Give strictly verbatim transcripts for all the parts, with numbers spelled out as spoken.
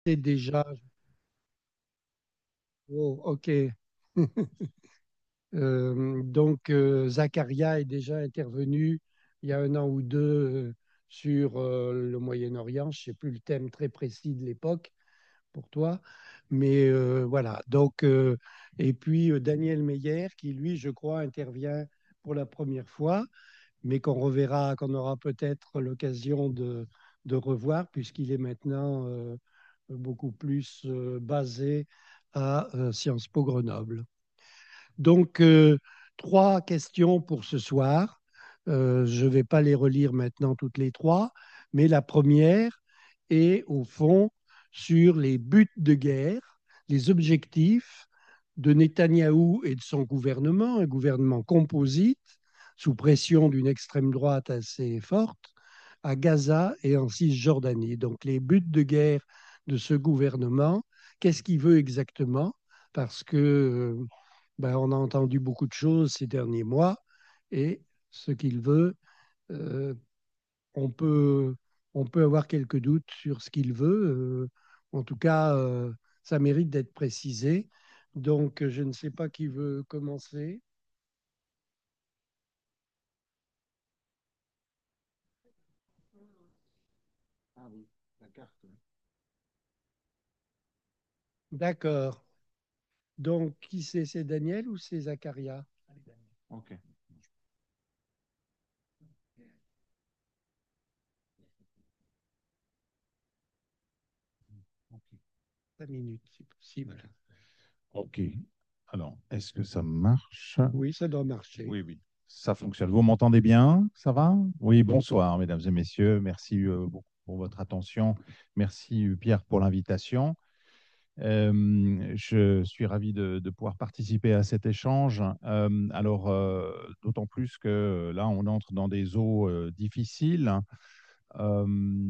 C'est déjà. Oh, OK. Euh, donc, euh, Zakaria est déjà intervenu il y a un an ou deux euh, sur euh, le Moyen-Orient. Je ne sais plus le thème très précis de l'époque pour toi, mais euh, voilà. Donc, euh, et puis euh, Daniel Meyer, qui lui, je crois, intervient pour la première fois, mais qu'on reverra, qu'on aura peut-être l'occasion de, de revoir, puisqu'il est maintenant euh, beaucoup plus euh, basé à euh, Sciences Po Grenoble. Donc, euh, trois questions pour ce soir. Euh, je ne vais pas les relire maintenant toutes les trois, mais la première est au fond sur les buts de guerre, les objectifs de Netanyahou et de son gouvernement, un gouvernement composite, sous pression d'une extrême droite assez forte, à Gaza et en Cisjordanie. Donc, les buts de guerre de ce gouvernement, qu'est-ce qu'il veut exactement? Parce que euh, ben, on a entendu beaucoup de choses ces derniers mois et ce qu'il veut, euh, on peut, on peut avoir quelques doutes sur ce qu'il veut. Euh, en tout cas, euh, ça mérite d'être précisé. Donc, je ne sais pas qui veut commencer. Ah oui, la carte. D'accord. Donc, qui c'est? C'est Daniel ou c'est Zacharia? Ok. Ok. Cinq minutes, si possible. Ok. Alors, est-ce que ça marche? Oui, ça doit marcher. Oui, oui. Ça fonctionne. Vous m'entendez bien? Ça va? Oui, bonsoir, mesdames et messieurs. Merci euh, beaucoup pour votre attention. Merci, euh, Pierre, pour l'invitation. Euh, je suis ravi de, de pouvoir participer à cet échange. Euh, alors, euh, d'autant plus que euh, là, on entre dans des eaux euh, difficiles. Euh,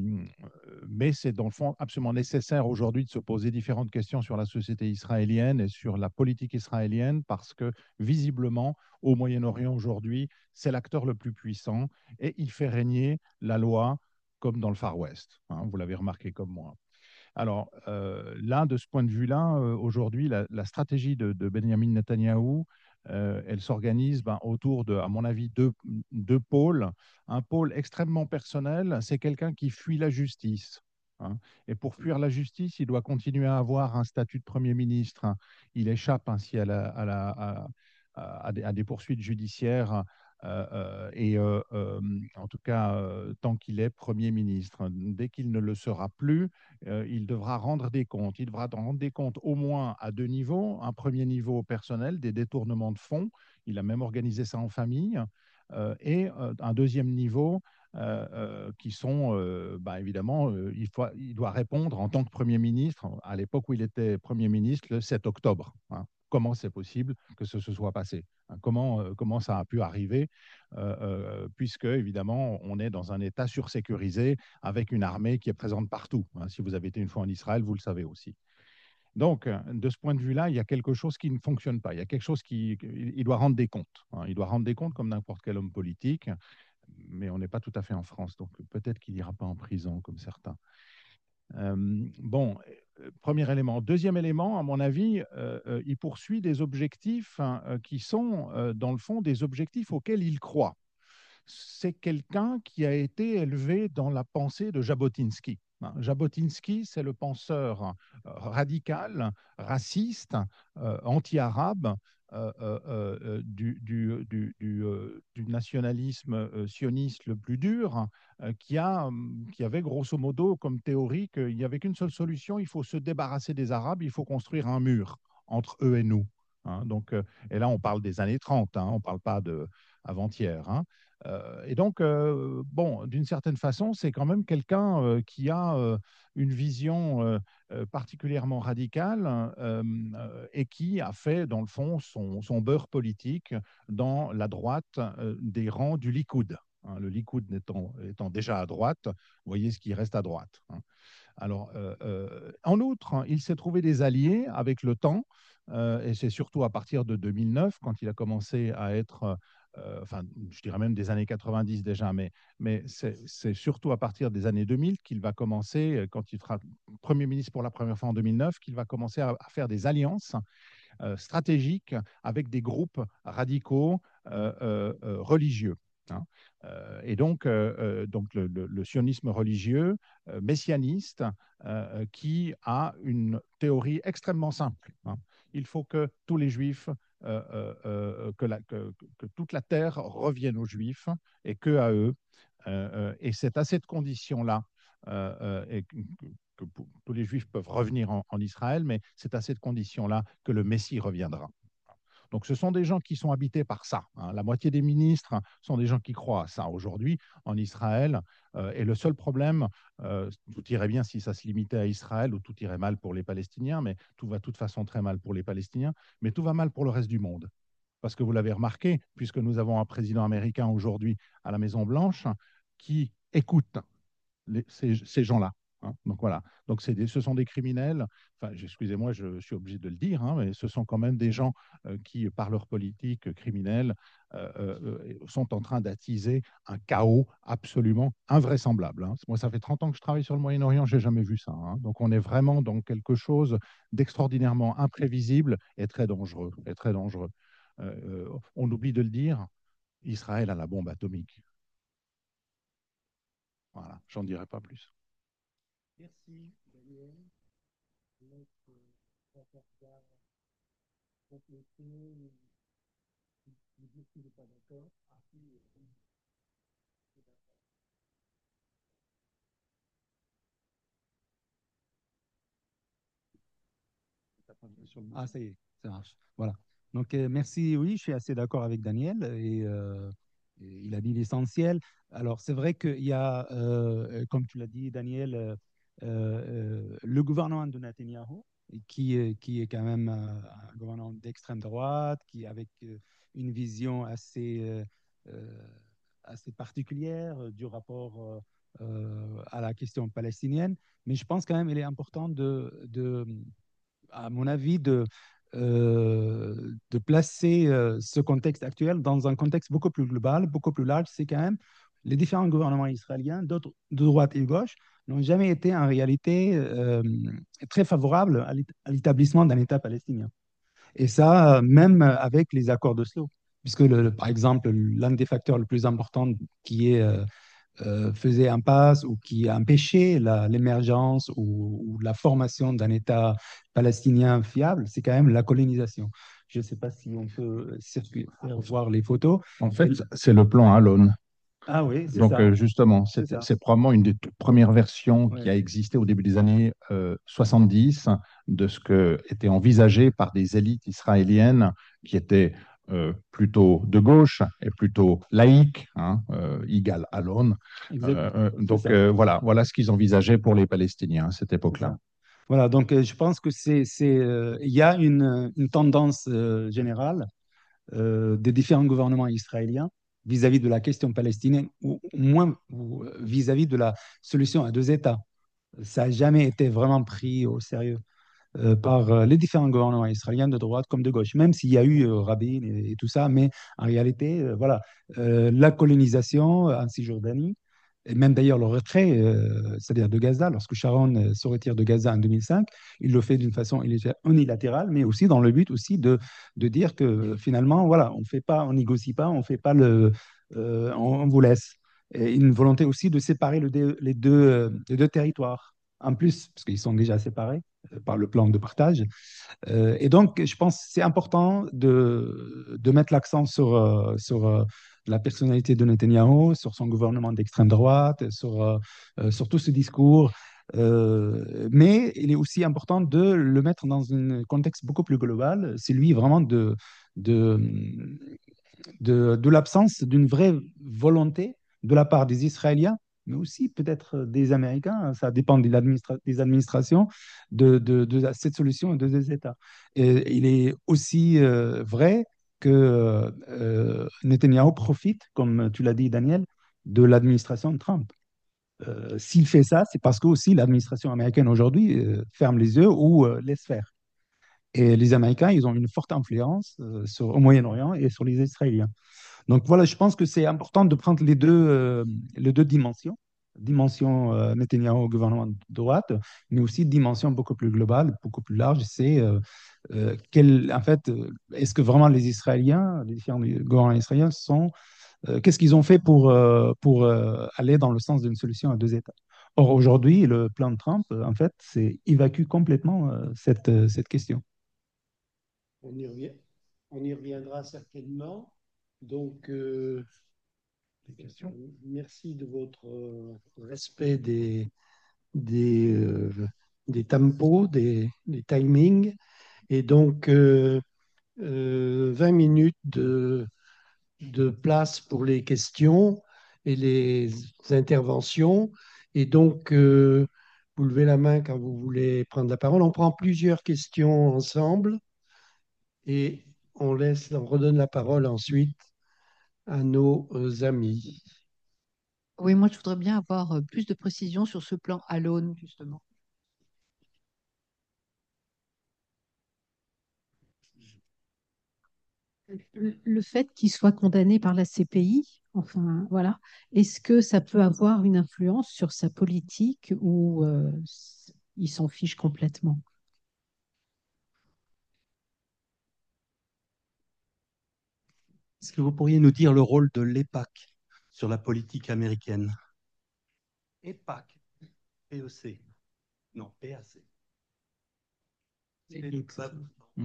mais c'est dans le fond absolument nécessaire aujourd'hui de se poser différentes questions sur la société israélienne et sur la politique israélienne parce que visiblement, au Moyen-Orient aujourd'hui, c'est l'acteur le plus puissant et il fait régner la loi comme dans le Far West. Hein, vous l'avez remarqué comme moi. Alors euh, là, de ce point de vue-là, euh, aujourd'hui, la, la, stratégie de, de Benjamin Netanyahou, euh, elle s'organise ben, autour de, à mon avis, deux, deux pôles. Un pôle extrêmement personnel, c'est quelqu'un qui fuit la justice. Hein. Et pour fuir la justice, il doit continuer à avoir un statut de Premier ministre. Hein. Il échappe ainsi à, la, à, la, à, à, des, à des poursuites judiciaires euh, euh, et euh, euh, en tout cas, euh, tant qu'il est Premier ministre. Dès qu'il ne le sera plus, euh, il devra rendre des comptes. Il devra rendre des comptes au moins à deux niveaux. Un premier niveau personnel, des détournements de fonds. Il a même organisé ça en famille. Euh, et euh, un deuxième niveau euh, euh, qui sont, euh, bah, évidemment, euh, il, faut, il doit répondre en tant que Premier ministre, à l'époque où il était Premier ministre, le sept octobre. Hein. Comment c'est possible que ce se soit passé? Hein, comment, euh, comment ça a pu arriver? euh, euh, Puisque, évidemment, on est dans un État sursécurisé avec une armée qui est présente partout. Hein. Si vous avez été une fois en Israël, vous le savez aussi. Donc, euh, de ce point de vue-là, il y a quelque chose qui ne fonctionne pas. Il y a quelque chose qui. Il doit rendre des comptes. Hein. Il doit rendre des comptes comme n'importe quel homme politique, mais on n'est pas tout à fait en France. Donc, peut-être qu'il n'ira pas en prison comme certains. Euh, bon, euh, premier élément. Deuxième élément, à mon avis, euh, euh, il poursuit des objectifs hein, euh, qui sont, euh, dans le fond, des objectifs auxquels il croit. C'est quelqu'un qui a été élevé dans la pensée de Jabotinsky. Hein, Jabotinsky, c'est le penseur euh, radical, raciste, euh, anti-arabe euh, euh, euh, du, du, du, du, euh, du nationalisme euh, sioniste le plus dur, euh, qui, a, hum, qui avait grosso modo comme théorie qu'il n'y avait qu'une seule solution, il faut se débarrasser des Arabes, il faut construire un mur entre eux et nous. Hein, donc, euh, et là, on parle des années trente, hein, on ne parle pas de avant-hier. Hein. Euh, et donc, euh, bon, d'une certaine façon, c'est quand même quelqu'un euh, qui a euh, une vision euh, euh, particulièrement radicale euh, euh, et qui a fait, dans le fond, son, son beurre politique dans la droite euh, des rangs du Likoud. Hein, le Likoud étant, étant déjà à droite, vous voyez ce qui reste à droite. Hein. Alors, euh, euh, en outre, hein, il s'est trouvé des alliés avec le temps, euh, et c'est surtout à partir de deux mille neuf, quand il a commencé à être euh, enfin, je dirais même des années quatre-vingt-dix déjà, mais, mais c'est surtout à partir des années deux mille qu'il va commencer, quand il sera Premier ministre pour la première fois en deux mille neuf, qu'il va commencer à, à faire des alliances euh, stratégiques avec des groupes radicaux euh, euh, euh, religieux. Hein. Euh, et donc, euh, euh, donc le, le, le, sionisme religieux euh, messianiste euh, qui a une théorie extrêmement simple. Hein. Il faut que tous les juifs, euh, euh, euh, que, la, que, que, toute la terre revienne aux juifs et que à eux. Euh, euh, et c'est à cette condition-là euh, euh, et que, que tous les juifs peuvent revenir en, en Israël, mais c'est à cette condition-là que le Messie reviendra. Donc, ce sont des gens qui sont habités par ça. Hein. La moitié des ministres sont des gens qui croient à ça aujourd'hui en Israël. Euh, et le seul problème, euh, tout irait bien si ça se limitait à Israël, ou tout irait mal pour les Palestiniens, mais tout va de toute façon très mal pour les Palestiniens, mais tout va mal pour le reste du monde. Parce que vous l'avez remarqué, puisque nous avons un président américain aujourd'hui à la Maison-Blanche qui écoute les, ces, ces gens-là. Hein. Donc voilà, donc des, ce sont des criminels, enfin excusez-moi, je suis obligé de le dire, hein, mais ce sont quand même des gens euh, qui, par leur politique criminelle, euh, euh, sont en train d'attiser un chaos absolument invraisemblable. Hein. Moi, ça fait trente ans que je travaille sur le Moyen-Orient, je n'ai jamais vu ça. Hein. Donc on est vraiment dans quelque chose d'extraordinairement imprévisible et très dangereux. Et très dangereux. Euh, on oublie de le dire, Israël a la bombe atomique. Voilà, j'en dirai pas plus. Merci, Daniel. Donc, euh, on va compléter, vous dire qu'il n'est pas d'accord. Ah, oui, oui, c'est d'accord. Ah, ça y est, ça marche. Voilà. Donc, euh, merci. Oui, je suis assez d'accord avec Daniel et, euh, et il a dit l'essentiel. Alors, c'est vrai qu'il y a, euh, comme tu l'as dit, Daniel, euh, euh, le gouvernement de Netanyahou, qui, est- qui est quand même euh, un gouvernement d'extrême droite, qui avec euh, une vision assez, euh, euh, assez particulière euh, du rapport euh, euh, à la question palestinienne. Mais je pense quand même qu'il est important de, de à mon avis, de, euh, de placer euh, ce contexte actuel dans un contexte beaucoup plus global, beaucoup plus large. C'est quand même les différents gouvernements israéliens, de droite et de gauche, n'ont jamais été en réalité euh, très favorables à l'établissement d'un État palestinien. Et ça, même avec les accords d'Oslo. Puisque, le, le, par exemple, l'un des facteurs les plus importants qui est euh, euh, faisait impasse ou qui empêchait l'émergence ou, ou, la formation d'un État palestinien fiable, c'est quand même la colonisation. Je ne sais pas si on peut faire voir les photos. En fait, c'est le plan Alon. Ah oui, c'est Donc, ça. euh, justement, c'est probablement une des toutes premières versions Ouais. qui a existé au début des années euh, soixante-dix de ce que était envisagé par des élites israéliennes qui étaient euh, plutôt de gauche et plutôt laïques, hein, euh, Igal Alon. Euh, donc, euh, voilà, voilà ce qu'ils envisageaient pour les Palestiniens à cette époque-là. Voilà, donc euh, je pense que c'est, c'est, euh, il y a une, une tendance euh, générale euh, des différents gouvernements israéliens vis-à-vis de la question palestinienne, ou au moins ou, euh, vis-à-vis de la solution à deux États. Ça n'a jamais été vraiment pris au sérieux euh, par euh, les différents gouvernements israéliens de droite comme de gauche, même s'il y a eu euh, Rabin et, et tout ça, mais en réalité, euh, voilà, euh, la colonisation en Cisjordanie, et même d'ailleurs le retrait, euh, c'est-à-dire de Gaza, lorsque Sharon euh, se retire de Gaza en deux mille cinq, il le fait d'une façon unilatérale, mais aussi dans le but aussi de, de dire que finalement, voilà, on fait pas, on négocie pas, on fait pas le, euh, on, on vous laisse. Et une volonté aussi de séparer le, les, deux, euh, les deux territoires. En plus, parce qu'ils sont déjà séparés euh, par le plan de partage. Euh, et donc, je pense que c'est important de, de mettre l'accent sur, euh, sur euh, la personnalité de Netanyahou, sur son gouvernement d'extrême droite, sur, euh, sur tout ce discours. Euh, mais il est aussi important de le mettre dans un contexte beaucoup plus global, celui vraiment de, de, de, de l'absence d'une vraie volonté de la part des Israéliens, mais aussi peut-être des Américains, ça dépend des, administra des administrations, de, de, de, cette solution de deux États. Et il est aussi euh, vrai que euh, Netanyahou profite, comme tu l'as dit, Daniel, de l'administration de Trump. Euh, S'il fait ça, c'est parce que aussi l'administration américaine aujourd'hui euh, ferme les yeux ou euh, laisse faire. Et les Américains, ils ont une forte influence euh, sur, au Moyen-Orient et sur les Israéliens. Donc voilà, je pense que c'est important de prendre les deux, euh, les deux dimensions. Dimension euh, Netanyahou, gouvernement de droite, mais aussi dimension beaucoup plus globale, beaucoup plus large. C'est euh, euh, quel, en fait, euh, est-ce que vraiment les Israéliens, les différents gouvernements israéliens sont, euh, qu'est-ce qu'ils ont fait pour, euh, pour euh, aller dans le sens d'une solution à deux États? Or, aujourd'hui, le plan de Trump, euh, en fait, c'est évacue complètement euh, cette, euh, cette question. On y revient, on y reviendra certainement. Donc, euh, merci de votre euh, respect des, des, euh, des tempos, des, des timings. Et donc, euh, euh, vingt minutes de, de place pour les questions et les interventions. Et donc, euh, vous levez la main quand vous voulez prendre la parole. On prend plusieurs questions ensemble et on laisse, on redonne la parole ensuite à nos euh, amis. Oui, moi, je voudrais bien avoir euh, plus de précisions sur ce plan Alone, justement. Le le fait qu'il soit condamné par la C P I, enfin, voilà, est-ce que ça peut avoir une influence sur sa politique ou euh, s- il s'en fiche complètement? Est-ce que vous pourriez nous dire le rôle de l'EPAC sur la politique américaine? EPAC, P E C. Non, P A C. Hmm.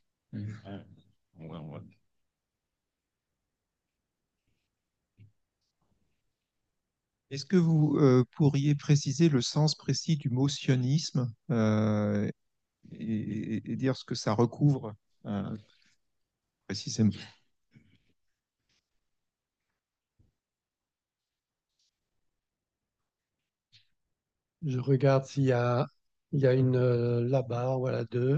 Est-ce que vous euh, pourriez préciser le sens précis du mot sionisme euh, et, et- et dire ce que ça recouvre euh, précisément? Je regarde s'il y a, il y a une euh, là-bas, voilà deux.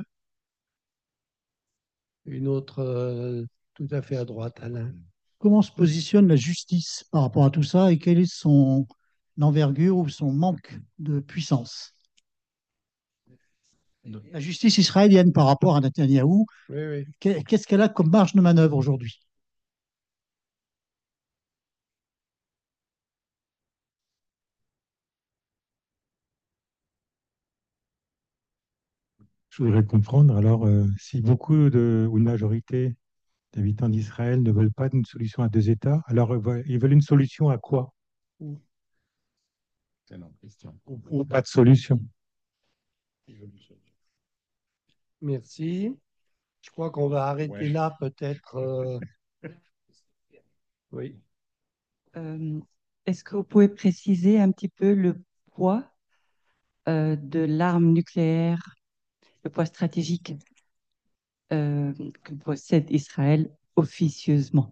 Une autre euh, tout à fait à droite, Alain. Comment se positionne la justice par rapport à tout ça et quelle est son envergure ou son manque de puissance? La justice israélienne par rapport à Netanyahou, Oui, oui. qu'est-ce qu'elle a comme marge de manœuvre aujourd'hui? Je voudrais comprendre, alors, euh, si beaucoup de, ou une majorité d'habitants d'Israël ne veulent pas d'une solution à deux États, alors euh, voilà, ils veulent une solution à quoi? C'est notre question. Ou, ou pas de solution. Merci. Je crois qu'on va arrêter Ouais. là peut-être. euh, Oui. Euh, est-ce que vous pouvez préciser un petit peu le poids euh, de l'arme nucléaire, le poids stratégique euh, que possède Israël officieusement?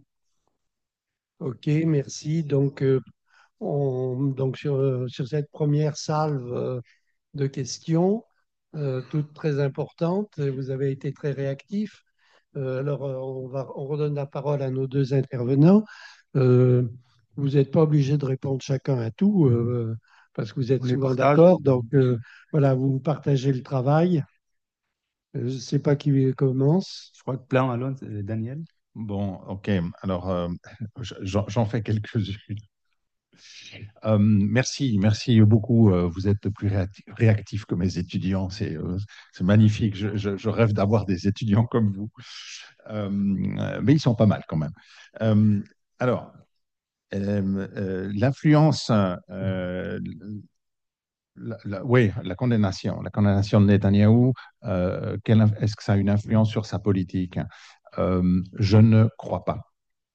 OK, merci. Donc, euh, on, donc sur, euh, sur cette première salve euh, de questions, euh, toutes très importantes, vous avez été très réactifs. Euh, alors, euh, on va, on redonne la parole à nos deux intervenants. Euh, vous n'êtes pas obligé de répondre chacun à tout, euh, parce que vous êtes On les souvent partage. d'accord. Donc, euh, voilà, vous partagez le travail. Euh, Je ne sais pas qui commence. Je crois que plan Alon, c'est Daniel. Bon, ok. Alors, euh, j'en j'en fais quelques-unes. Euh, merci, merci beaucoup. Euh, Vous êtes plus réacti- réactifs que mes étudiants. C'est euh, c'est magnifique. Je, je- je rêve d'avoir des étudiants comme vous. Euh, mais ils sont pas mal quand même. Euh, alors, euh, euh, l'influence, euh, la, la- oui, la condamnation, la condamnation de Netanyahou, euh, quelle inf- est-ce que ça a une influence sur sa politique? Euh, je ne crois pas.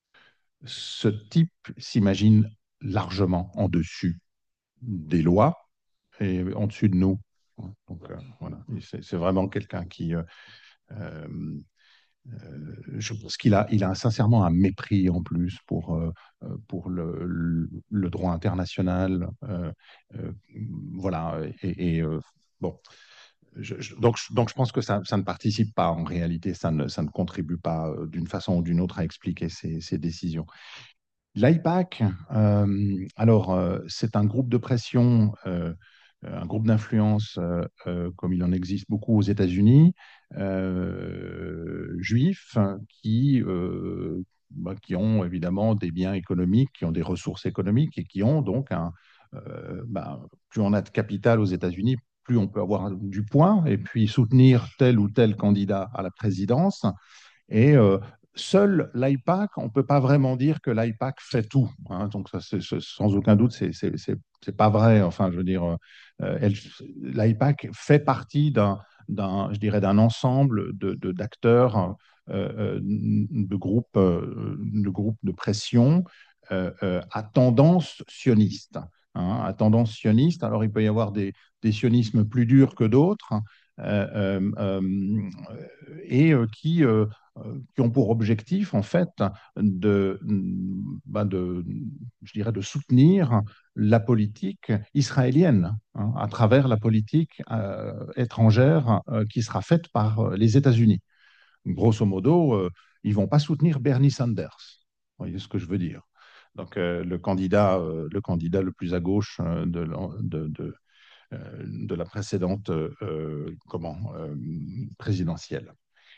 Ce type s'imagine largement en dessus des lois et en dessus de nous. Donc, euh, voilà, c'est c'est vraiment quelqu'un qui, euh, euh, euh, je pense qu'il a, il a sincèrement un mépris en plus pour, euh, euh, pour le, le- le droit international. Euh, euh, voilà, et, et, euh, bon. Je- je- donc, je- donc, je pense que ça, ça ne participe pas en réalité, ça ne, ça ne contribue pas euh, d'une façon ou d'une autre à expliquer ces, ces décisions. L'AIPAC, euh, alors, euh, c'est un groupe de pression, euh, un groupe d'influence, euh, euh, comme il en existe beaucoup aux États-Unis, euh, juifs, qui, euh, bah, qui ont évidemment des biens économiques, qui ont des ressources économiques et qui ont donc un, euh, bah, plus on a de capital aux États-Unis, plus on peut avoir du poids et puis soutenir tel ou tel candidat à la présidence. Et euh, seul l'AIPAC, on ne peut pas vraiment dire que l'AIPAC fait tout, hein. Donc, ça, c'est, c'est, sans aucun doute, c'est c'est pas vrai. Enfin, je veux dire, euh, l'AIPAC fait partie d'un, d'un, je dirais, d'un ensemble de, de, d'acteurs, euh, de, groupes, euh, de groupes de pression euh, euh, à tendance sioniste. Hein, à tendance sioniste. Alors, il peut y avoir des, des sionismes plus durs que d'autres. Euh, euh, euh, et euh, qui, euh, qui ont pour objectif, en fait, de, ben de, je dirais, de soutenir la politique israélienne, hein, à travers la politique euh, étrangère euh, qui sera faite par euh, les États-Unis. Grosso modo, euh, ils ne vont pas soutenir Bernie Sanders. Vous voyez ce que je veux dire? Donc, euh, le, candidat, euh, le candidat le plus à gauche euh, de, de, de, euh, de la précédente euh, comment, euh, présidentielle.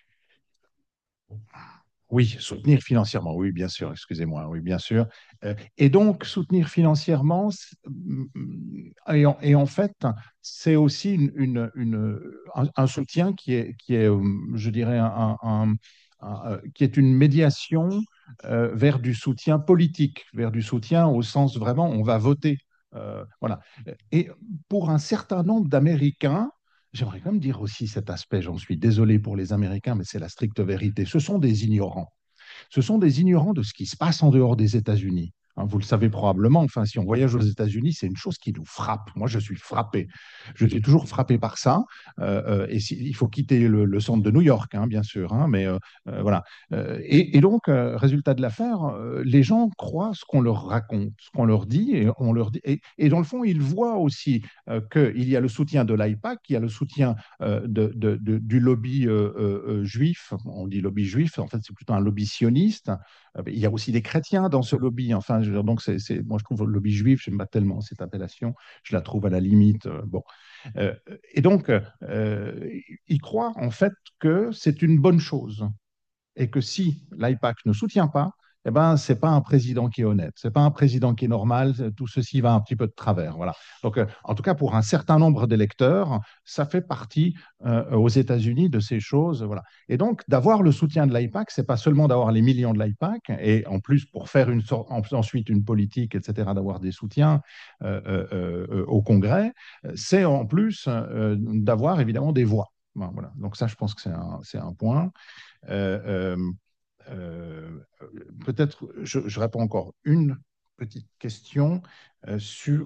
Oui, soutenir financièrement, oui, bien sûr, excusez-moi, oui, bien sûr. Euh, et donc, soutenir financièrement, et en, et en fait, c'est aussi une, une, une, un, un, soutien qui est, qui est, je dirais, un, un, un, qui est une médiation euh, vers du soutien politique, vers du soutien au sens vraiment, on va voter. Euh, voilà. Et pour un certain nombre d'Américains, j'aimerais quand même dire aussi cet aspect, j'en suis désolé pour les Américains, mais c'est la stricte vérité. Ce sont des ignorants. Ce sont des ignorants de ce qui se passe en dehors des États-Unis. Hein, vous le savez probablement, enfin, si on voyage aux États-Unis, c'est une chose qui nous frappe. Moi, je suis frappé. Je suis toujours frappé par ça. Euh, euh, et si, il faut quitter le, le, centre de New York, hein, bien sûr. Hein, mais euh, euh, voilà. Euh, et, et, donc, euh, résultat de l'affaire, euh, les gens croient ce qu'on leur raconte, ce qu'on leur dit, et on leur dit. Et, et dans le fond, ils voient aussi euh, qu'il y a le soutien de l'AIPAC, qu'il y a le soutien euh, de, de, de, du lobby euh, euh, juif. On dit lobby juif, en fait, c'est plutôt un lobby sioniste. Il y a aussi des chrétiens dans ce lobby. Enfin, je, donc c'est, c'est, moi, je trouve le lobby juif, je n'aime pas tellement cette appellation. Je la trouve à la limite. Euh, bon. Euh, et donc, euh, ils croient en fait que c'est une bonne chose et que si l'AIPAC ne soutient pas, eh ben, ce n'est pas un président qui est honnête, ce n'est pas un président qui est normal, tout ceci va un petit peu de travers. Voilà. Donc, euh, en tout cas, pour un certain nombre d'électeurs, ça fait partie euh, aux États-Unis de ces choses. Voilà. Et donc, d'avoir le soutien de l'AIPAC, ce n'est pas seulement d'avoir les millions de l'AIPAC, et en plus, pour faire une sorte, ensuite une politique, et cetera, d'avoir des soutiens euh, euh, euh, au Congrès, c'est en plus euh, d'avoir évidemment des voix. Voilà. Donc, ça, je pense que c'est un, c'est un point. Euh, euh, euh, peut-être, je, je, réponds encore une petite question euh, sur.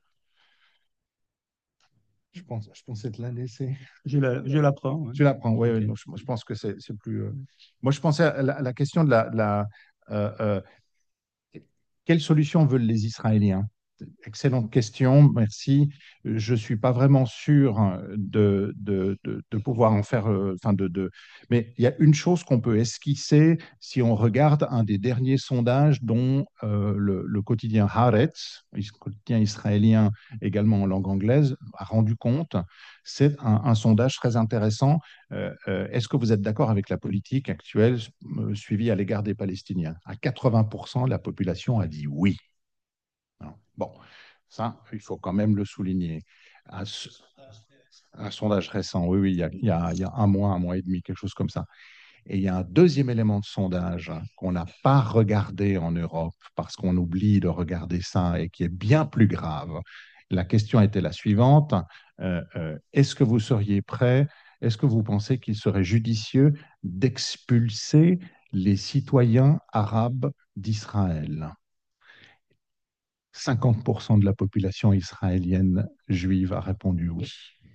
Je, pense, je pensais te la laisser. Je la, je la prends. Ouais. Tu la prends, oui. Okay. Oui, je, je pense que c'est plus. Euh... Moi, je pensais à la, à la question de la. De la euh, euh, quelle solution veulent les Israéliens? Excellente question, merci. Je ne suis pas vraiment sûr de, de, de, de pouvoir en faire. Euh, enfin de, de... Mais il y a une chose qu'on peut esquisser si on regarde un des derniers sondages dont euh, le, le quotidien Haaretz, le quotidien israélien également en langue anglaise, a rendu compte. C'est un, un sondage très intéressant. Euh, euh, Est-ce que vous êtes d'accord avec la politique actuelle euh, suivie à l'égard des Palestiniens? À quatre-vingts pour cent, la population a dit oui. Bon, ça, il faut quand même le souligner. Un, un sondage récent, oui, oui, il y, a, il, y a, il y a un mois, un mois et demi, quelque chose comme ça. Et il y a un deuxième élément de sondage qu'on n'a pas regardé en Europe parce qu'on oublie de regarder ça et qui est bien plus grave. La question était la suivante. Euh, euh, est-ce que vous seriez prêt, est-ce que vous pensez qu'il serait judicieux d'expulser les citoyens arabes d'Israël? cinquante pour cent de la population israélienne juive a répondu oui.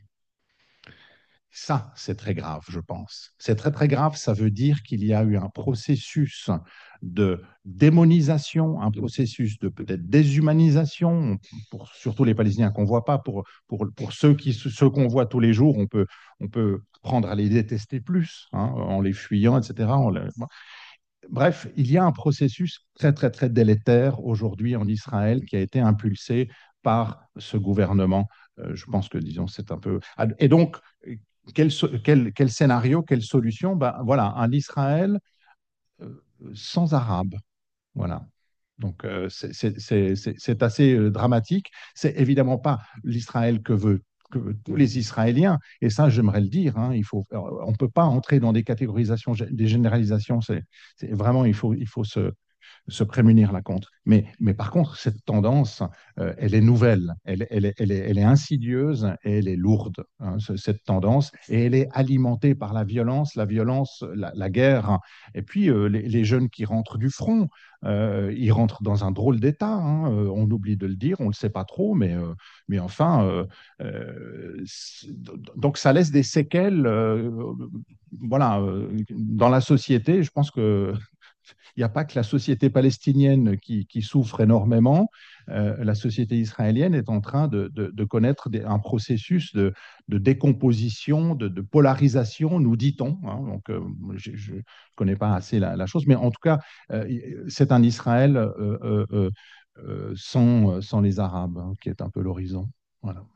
Ça, c'est très grave, je pense. C'est très, très grave. Ça veut dire qu'il y a eu un processus de démonisation, un processus de peut-être déshumanisation, pour surtout les Palestiniens qu'on ne voit pas. Pour, pour, pour ceux, qui, ceux qu'on voit tous les jours, on peut, on peut apprendre à les détester plus, hein, en les fuyant, et cetera. On les... Bref, il y a un processus très, très, très délétère aujourd'hui en Israël qui a été impulsé par ce gouvernement. Euh, je pense que, disons, c'est un peu... Et donc, quel, quel, quel scénario, quelle solution? Ben, voilà, un Israël euh, sans Arabes. Voilà. Donc, euh, c'est c'est- c'est- c'est- c'est assez euh, dramatique. C'est évidemment pas l'Israël que veut que veulent tous les Israéliens. Et ça, j'aimerais le dire. Hein, il faut, on ne peut pas entrer dans des catégorisations, des généralisations. C'est c'est vraiment, il faut, il faut se, se prémunir là contre. Mais, mais par contre, cette tendance, euh, elle est nouvelle, elle, elle, est, elle, est, elle est insidieuse et elle est lourde, hein, ce- cette tendance, et elle est alimentée par la violence, la violence, la, la guerre, et puis euh, les, les, jeunes qui rentrent du front, euh, ils rentrent dans un drôle d'état, hein, euh, on oublie de le dire, on ne le sait pas trop, mais, euh, mais enfin, euh, euh, donc ça laisse des séquelles, euh, voilà, euh, dans la société. Je pense que il n'y a pas que la société palestinienne qui, qui souffre énormément. Euh, la société israélienne est en train de, de, de connaître des, un processus de, de décomposition, de, de, polarisation, nous dit-on. Hein. Donc, euh, je ne connais pas assez la, la, chose, mais en tout cas, euh, c'est un Israël euh, euh, euh, sans, sans les Arabes, hein, qui est un peu l'horizon. Voilà.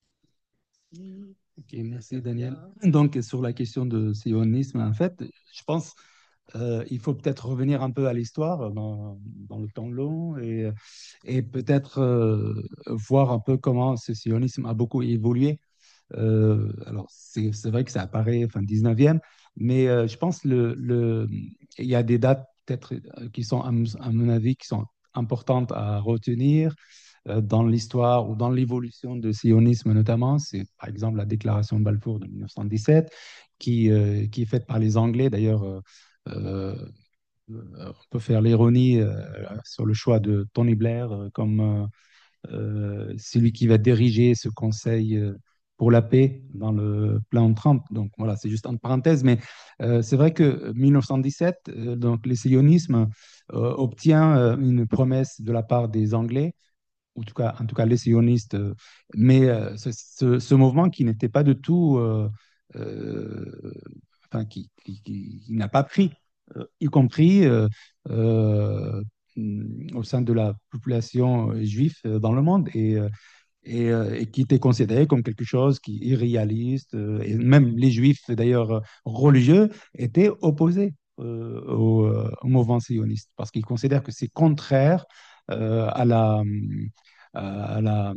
Ok, merci Daniel. Donc, sur la question de sionisme, en fait, je pense euh, il faut peut-être revenir un peu à l'histoire dans, dans le temps long et, et peut-être euh, voir un peu comment ce sionisme a beaucoup évolué. Euh, alors, c'est c'est vrai que ça apparaît fin dix-neuvième, mais euh, je pense le, le, il y a des dates peut-être euh, qui sont, à mon à mon avis, qui sont importantes à retenir euh, dans l'histoire ou dans l'évolution du sionisme notamment. C'est par exemple la déclaration de Balfour de mille neuf cent dix-sept, qui, euh, qui est faite par les Anglais. D'ailleurs, euh, euh, on peut faire l'ironie euh, sur le choix de Tony Blair euh, comme euh, euh, celui qui va diriger ce conseil euh, pour la paix dans le plan Trump. Donc voilà, c'est juste en parenthèse, mais euh, c'est vrai que mille neuf cent dix-sept, euh, donc le sionisme euh, obtient euh, une promesse de la part des Anglais, en tout cas, en tout cas les sionistes, euh, mais euh, ce, ce- ce mouvement qui n'était pas du tout, euh, euh, enfin, qui, qui- qui- qui n'a pas pris, euh, y compris euh, euh, au sein de la population euh, juive euh, dans le monde, et, euh, et, euh, et qui était considéré comme quelque chose qui est irréaliste. euh, et même les juifs, d'ailleurs, euh, religieux, étaient opposés euh, au, euh, au mouvement sioniste parce qu'ils considèrent que c'est contraire euh, à la, à la,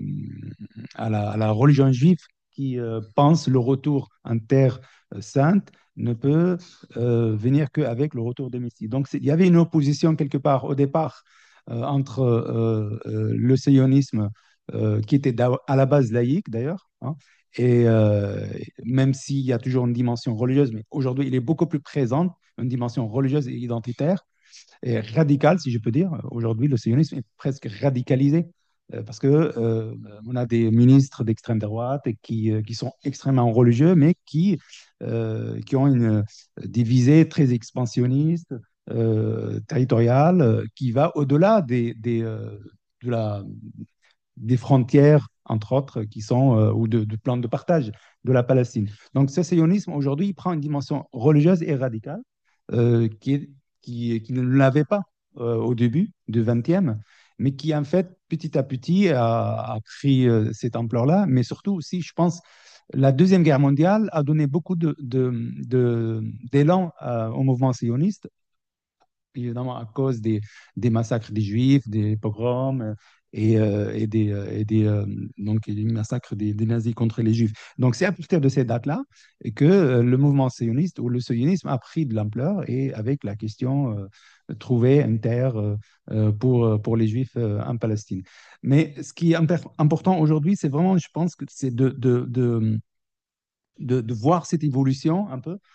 à la, à la religion juive qui euh, pense le retour en terre euh, sainte ne peut euh, venir qu'avec le retour des Messie. Donc, il y avait une opposition quelque part au départ euh, entre euh, euh, le sionisme, euh, qui était à la base laïque d'ailleurs, hein, et euh, même s'il y a toujours une dimension religieuse, mais aujourd'hui, il est beaucoup plus présente, une dimension religieuse et identitaire, et radicale, si je peux dire. Aujourd'hui, le sionisme est presque radicalisé euh, parce que euh, on a des ministres d'extrême droite qui, euh, qui sont extrêmement religieux, mais qui, euh, qui ont une, des visées très expansionnistes, euh, territoriales, euh, qui va au-delà des, des, euh, de la, des frontières, entre autres, qui sont, euh, ou de, de plans de partage de la Palestine. Donc, ce sionisme, aujourd'hui, il prend une dimension religieuse et radicale euh, qui, est, qui, qui ne l'avait pas euh, au début du vingtième, mais qui, en fait, petit à petit, a, a pris euh, cette ampleur-là. Mais surtout aussi, je pense, la Deuxième Guerre mondiale a donné beaucoup de, de, de, d'élan euh, au mouvement sioniste, évidemment à cause des, des massacres des Juifs, des pogroms euh, et, euh, et des, euh, et des, euh, donc, des massacres des, des nazis contre les Juifs. Donc c'est à partir de ces dates-là que euh, le mouvement sioniste ou le sionisme a pris de l'ampleur, et avec la question euh, trouver une terre euh, euh, pour, euh, pour les Juifs euh, en Palestine. Mais ce qui est important aujourd'hui, c'est vraiment, je pense, que c'est de, de, de, de, de voir cette évolution un peu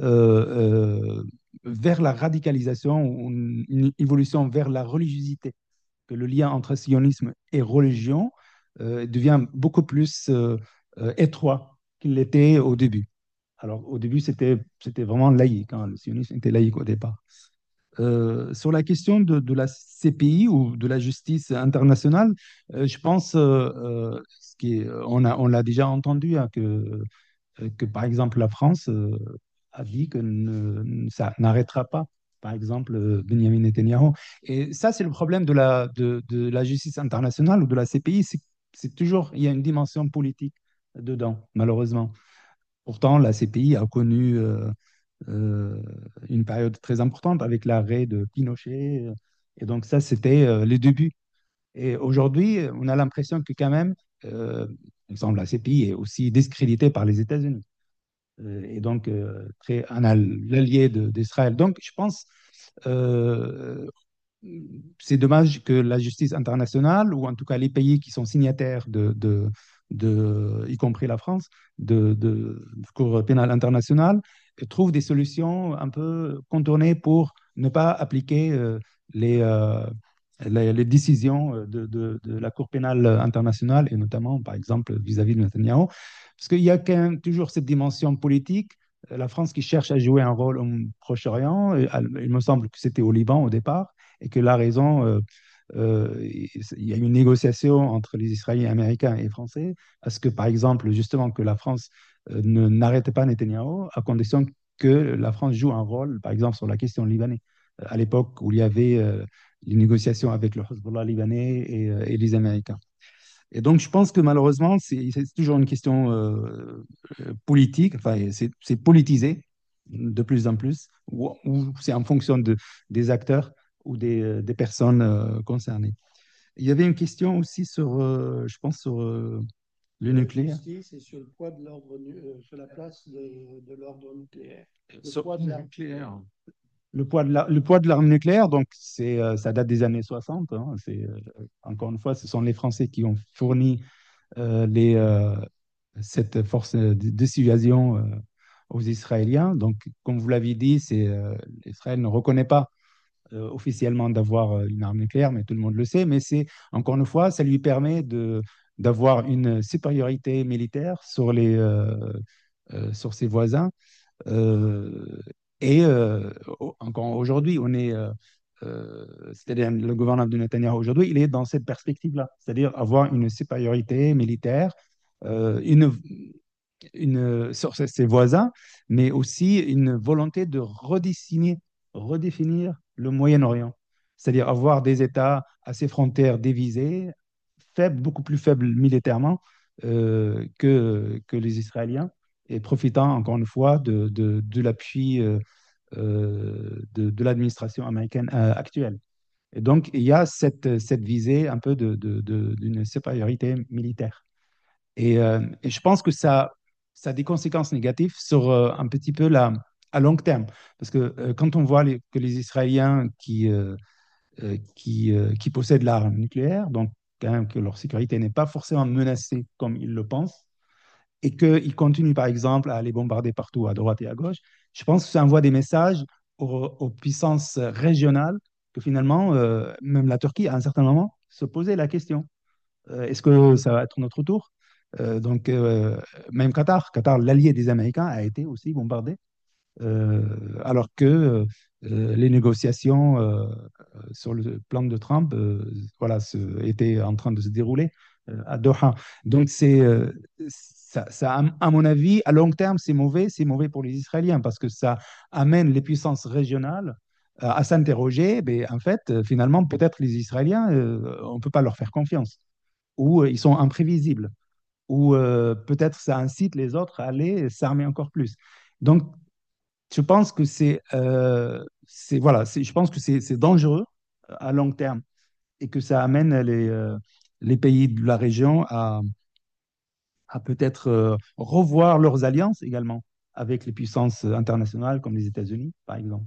euh, euh, vers la radicalisation, ou une, une évolution vers la religiosité, que le lien entre sionisme et religion euh, devient beaucoup plus euh, euh, étroit qu'il l'était au début. Alors, au début, c'était, c'était vraiment laïque, hein, le sionisme était laïque au départ. Euh, sur la question de, de la C P I ou de la justice internationale, euh, je pense, euh, euh, ce qui est, on a, on l'a déjà entendu, hein, que euh, que, par exemple, la France euh, a dit que ne- ça n'arrêtera pas, par exemple, euh, Benjamin Netanyahu. Et ça, c'est le problème de la, de, de la justice internationale ou de la C P I, c'est c'est toujours, il y a une dimension politique dedans, malheureusement. Pourtant, la C P I a connu euh, euh, une période très importante avec l'arrêt de Pinochet. Et donc ça, c'était euh, les débuts. Et aujourd'hui, on a l'impression que quand même, euh, il me semble, la C P I est aussi discréditée par les États-Unis. Euh, et donc, euh, très, un al- l'allié de- d'Israël. Donc, je pense, euh, c'est dommage que la justice internationale, ou en tout cas les pays qui sont signataires de, de, de- y compris la France, de, de, de Cour pénale internationale, trouvent des solutions un peu contournées pour ne pas appliquer euh, les, euh, les, les décisions de, de, de la Cour pénale internationale, et notamment, par exemple, vis-à-vis de Netanyahou. Parce qu'il y a quand même toujours cette dimension politique. La France qui cherche à jouer un rôle au Proche-Orient, il me semble que c'était au Liban au départ, et que la raison, euh, euh, il y a une négociation entre les Israéliens américains et français, parce que, par exemple, justement, que la France euh, ne, n'arrête pas Netanyahou, à condition que la France joue un rôle, par exemple, sur la question libanais. Euh, À l'époque où il y avait euh, les négociations avec le Hezbollah libanais et, euh, et les Américains. Et donc, je pense que malheureusement, c'est c'est toujours une question euh, euh, politique, enfin, c'est c'est politisé de plus en plus, ou, ou c'est en fonction de, des acteurs ou des, euh, des personnes euh, concernées. Il y avait une question aussi sur, euh, je pense, sur euh, le Sur la nucléaire. justice et sur le poids de l'ordre, nu- euh, sur la place de, de l'ordre nucléaire. Le Sur poids de l'arme nucléaire. Le poids de la- le poids de l'arme nucléaire, donc c'est, euh, ça date des années soixante, hein. C'est, euh, encore une fois, ce sont les Français qui ont fourni euh, les, euh, cette force de dissuasion euh, aux Israéliens. Donc, comme vous l'avez dit, c'est, euh, Israël ne reconnaît pas euh, officiellement d'avoir euh, une arme nucléaire, mais tout le monde le sait. Mais c'est, encore une fois, ça lui permet de, d'avoir une supériorité militaire sur, les, euh, euh, sur ses voisins. Euh, et euh, encore aujourd'hui, on est, euh, euh, c'est-à-dire le gouvernement de Netanyahu aujourd'hui, il est dans cette perspective-là, c'est-à-dire avoir une supériorité militaire, euh, une, une, sur ses ses voisins, mais aussi une volonté de redessiner, redéfinir le Moyen-Orient, c'est-à-dire avoir des États à ses frontières dévisées, faibles, beaucoup plus faibles militairement euh, que, que les Israéliens, et profitant encore une fois de, de, de l'appui euh, euh, de, de l'administration américaine euh, actuelle. Et donc, il y a cette, cette visée un peu de, de, de- d'une supériorité militaire. Et, euh, et je pense que ça, ça a des conséquences négatives sur euh, un petit peu la, à long terme. Parce que euh, quand on voit les- que les Israéliens qui, euh, euh, qui, euh, qui possèdent l'arme nucléaire, donc quand même que leur sécurité n'est pas forcément menacée comme ils le pensent, et qu'ils continuent par exemple à les bombarder partout, à droite et à gauche, je pense que ça envoie des messages aux, aux puissances régionales que finalement, euh, même la Turquie, à un certain moment, se posait la question, euh, est-ce que ça va être notre tour? Euh, donc, euh, même Qatar, Qatar, l'allié des Américains, a été aussi bombardé, euh, alors que euh, les négociations euh, sur le plan de Trump euh, voilà, se- étaient en train de se dérouler euh, à Doha. Donc, c'est, euh, ça, ça, à à mon avis, à long terme, c'est mauvais. C'est mauvais pour les Israéliens parce que ça amène les puissances régionales euh, à s'interroger. Mais en fait, euh, finalement, peut-être les Israéliens, euh, on ne peut pas leur faire confiance ou euh, ils sont imprévisibles ou euh, peut-être ça incite les autres à aller s'armer encore plus. Donc, je pense que c'est euh, c'est voilà, c'est- je pense que c'est c'est dangereux à long terme et que ça amène les, euh, les pays de la région à, à peut-être euh, revoir leurs alliances également avec les puissances internationales comme les États-Unis, par exemple.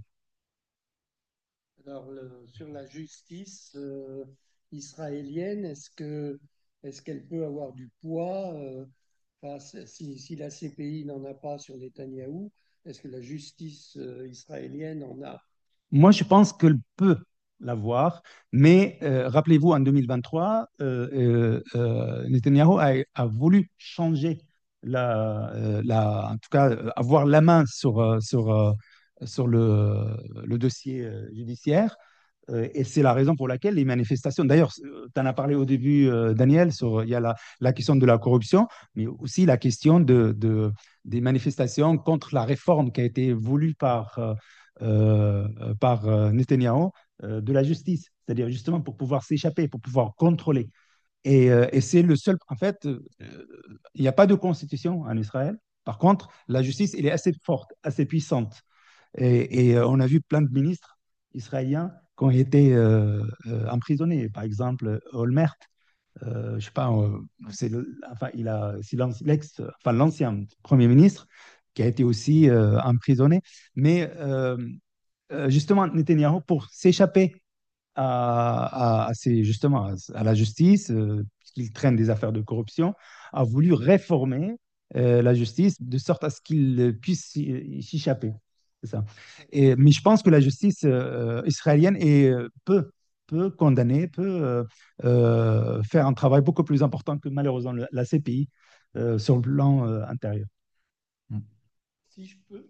Alors, le- sur la justice euh, israélienne, est-ce que, est-ce qu'elle peut avoir du poids euh, face, si, si la C P I n'en a pas sur Netanyahou, est-ce que la justice euh, israélienne en a? Moi, je pense qu'elle peut l'avoir, mais euh, rappelez-vous, en deux mille vingt-trois, euh, euh, euh, Netanyahou a, a voulu changer la, euh, la, en tout cas, euh, avoir la main sur, euh, sur, euh, sur le, le dossier euh, judiciaire. Euh, et c'est la raison pour laquelle les manifestations, d'ailleurs, tu en as parlé au début, euh, Daniel, sur, il y a la, la question de la corruption, mais aussi la question de, de- des manifestations contre la réforme qui a été voulue par, euh, euh, par euh, Netanyahou euh, de la justice, c'est-à-dire justement pour pouvoir s'échapper, pour pouvoir contrôler. Et, euh, et c'est le seul, en fait, euh, il n'y a pas de constitution en Israël. Par contre, la justice, elle est assez forte, assez puissante. Et, et, euh, on a vu plein de ministres israéliens qui ont été euh, euh, emprisonnés. Par exemple, Olmert, euh, je sais pas, euh, c'est le, enfin, il a, c'est l'an- l'ex, enfin, l'ancien Premier ministre qui a été aussi euh, emprisonné. Mais euh, euh, justement, Netanyahou, pour s'échapper à, à, à ces- justement à, à la justice, euh, puisqu'il traîne des affaires de corruption, a voulu réformer euh, la justice de sorte à ce qu'il puisse s'y- s'échapper. C'est ça. Et, mais je pense que la justice euh, israélienne est, euh, peut, peut condamner, peut euh, euh, faire un travail beaucoup plus important que malheureusement la, la C P I euh, sur le plan euh, intérieur. Mm. Si je peux,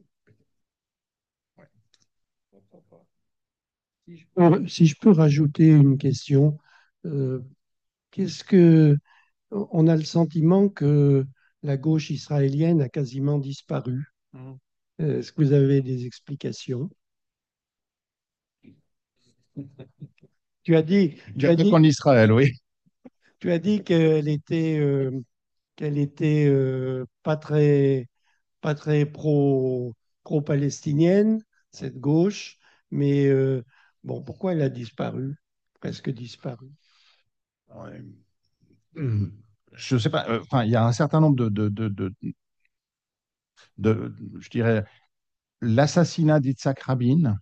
si je peux, si je peux rajouter une question, euh, qu'est-ce que on a le sentiment que la gauche israélienne a quasiment disparu. Est-ce que vous avez des explications? Tu as dit, Il tu n'y a as que dit, qu'en Israël, oui. tu as dit qu'elle était, euh, qu'elle était euh, pas très, pas très pro, pro-palestinienne, cette gauche, mais euh, bon, pourquoi elle a disparu, presque disparu? Ouais. Hmm. Je ne sais pas. euh, Enfin, il y a un certain nombre de, de, de, de, de- je dirais, l'assassinat d'Yitzhak Rabin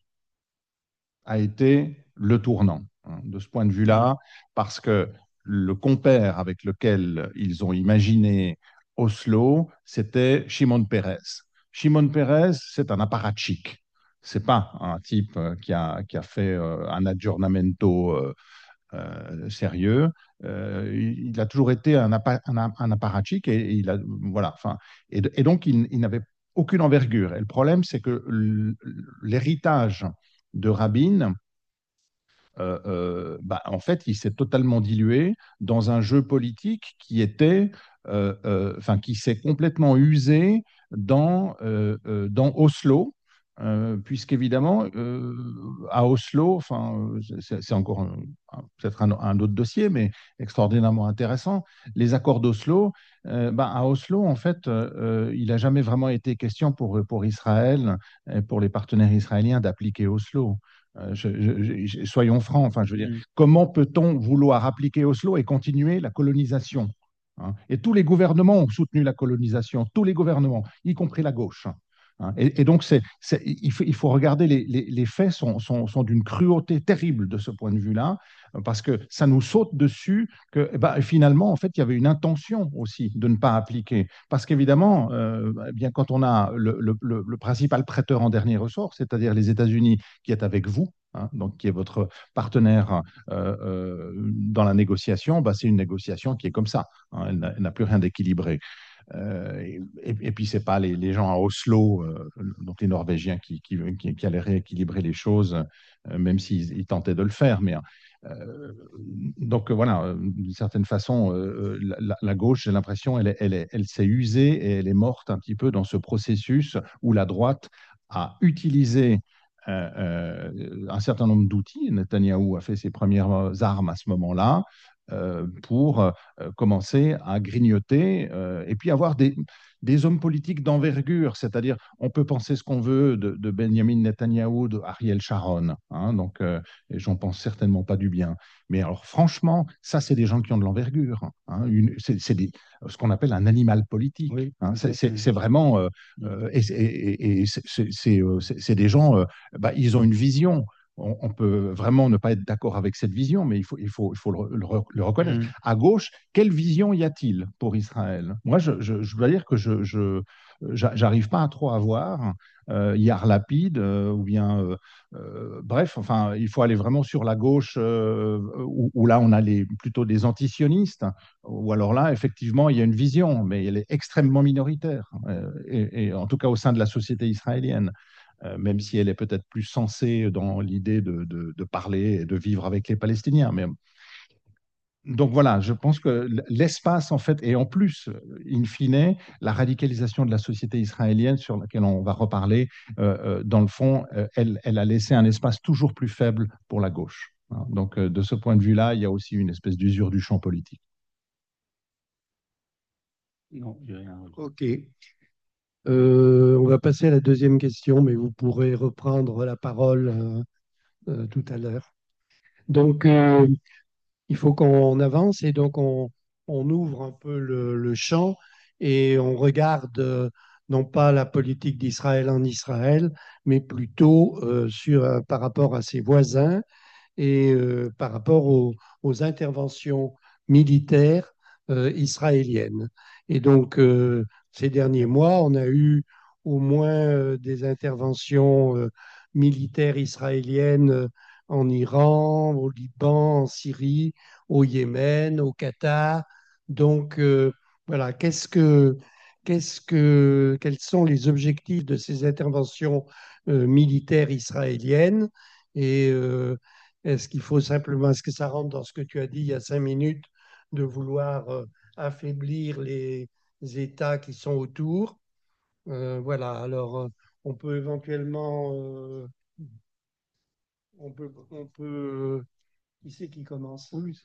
a été le tournant hein, de ce point de vue-là, parce que le compère avec lequel ils ont imaginé Oslo, c'était Shimon Peres. Shimon Peres, c'est un apparatchik. C'est pas un type euh, qui a, qui a fait euh, un aggiornamento euh, euh, sérieux. Euh, il, il a toujours été un, appa- un, un apparatchik et, et il a, voilà, enfin, et, et donc il, il n'avait aucune envergure. Et le problème, c'est que l'héritage de Rabin, euh, euh, bah, en fait, il s'est totalement dilué dans un jeu politique qui était, euh, euh, enfin, qui s'est complètement usé dans, euh, euh, dans Oslo, euh, puisqu'évidemment, euh, à Oslo, enfin, c'est c'est encore un- un- peut-être un, un autre dossier, mais extraordinairement intéressant. Les accords d'Oslo, euh, bah, à Oslo, en fait, euh, euh, il n'a jamais vraiment été question pour, pour Israël et pour les partenaires israéliens d'appliquer Oslo. Euh, je- je- je- soyons francs, enfin, je veux dire, Mm. comment peut-on vouloir appliquer Oslo et continuer la colonisation hein? Et tous les gouvernements ont soutenu la colonisation, tous les gouvernements, y compris la gauche. Hein. Et, et donc, c'est, c'est- il faut, il faut regarder, les, les- les faits sont, sont- sont d'une cruauté terrible de ce point de vue-là, parce que ça nous saute dessus que eh ben, finalement, en fait, il y avait une intention aussi de ne pas appliquer. Parce qu'évidemment, euh, eh bien, quand on a le, le- le- le principal prêteur en dernier ressort, c'est-à-dire les États-Unis, qui est avec vous, hein, donc qui est votre partenaire euh, euh, dans la négociation, bah, c'est une négociation qui est comme ça. Hein, elle n'a elle n'a plus rien d'équilibré. Euh, et, et, et, puis, ce n'est pas les, les, gens à Oslo, euh, donc les Norvégiens, qui, qui, qui, qui allaient rééquilibrer les choses, euh, même s'ils ils tentaient de le faire. Mais, euh, donc voilà, d'une certaine façon, euh, la, la, gauche, j'ai l'impression, elle, elle, elle, elle s'est usée et elle est morte un petit peu dans ce processus où la droite a utilisé euh, euh, un certain nombre d'outils. Netanyahou a fait ses premières armes à ce moment-là euh, pour euh, commencer à grignoter euh, et puis avoir des, des hommes politiques d'envergure, c'est-à-dire on peut penser ce qu'on veut de, de Benjamin Netanyahou, de Ariel Sharon, hein, donc euh, et j'en pense certainement pas du bien. Mais alors franchement, ça c'est des gens qui ont de l'envergure, hein, une- c'est c'est des- ce qu'on appelle un animal politique. Oui, Hein, c'est c'est- exactement. c'est vraiment euh, Mm. euh, et, c'est- et- et c'est c'est, euh, c'est- c'est des gens, euh, bah, ils ont une vision. On, on peut vraiment ne pas être d'accord avec cette vision, mais il faut, il faut, il faut le, le re- le reconnaître. Mm. À gauche, quelle vision y a-t-il pour Israël? Moi, je, je, je dois dire que je, je j'a- j'arrive pas à trop à voir. Euh, Yair Lapid, euh, ou bien, euh, euh, bref, enfin, il faut aller vraiment sur la gauche, euh, où, où là, on a les, plutôt des antisionistes, ou alors là, effectivement, il y a une vision, mais elle est extrêmement minoritaire, euh, et, et en tout cas au sein de la société israélienne. Euh, même si elle est peut-être plus sensée dans l'idée de, de, de parler et de vivre avec les Palestiniens. Mais donc voilà, je pense que l'espace, en fait, et en plus, in fine, la radicalisation de la société israélienne, sur laquelle on va reparler, euh, euh, dans le fond, euh, elle, elle a laissé un espace toujours plus faible pour la gauche. Hein. Donc, euh, de ce point de vue-là, il y a aussi une espèce d'usure du champ politique. Non, j'ai rien. OK. Euh, on va passer à la deuxième question, mais vous pourrez reprendre la parole euh, euh, tout à l'heure. Donc, euh, il faut qu'on avance et donc on, on ouvre un peu le, le champ et on regarde euh, non pas la politique d'Israël en Israël, mais plutôt euh, sur, euh, par rapport à ses voisins et euh, par rapport aux, aux interventions militaires euh, israéliennes. Et donc, euh, ces derniers mois, on a eu au moins euh, des interventions euh, militaires israéliennes euh, en Iran, au Liban, en Syrie, au Yémen, au Qatar. Donc, euh, voilà, qu'est-ce que, qu'est-ce que, quels sont les objectifs de ces interventions euh, militaires israéliennes? Et euh, est-ce qu'il faut simplement, est-ce que ça rentre dans ce que tu as dit il y a cinq minutes, de vouloir euh, affaiblir les États qui sont autour? Euh, voilà, alors euh, on peut éventuellement, euh, on peut, on peut, euh, qui c'est qui commence? Oui.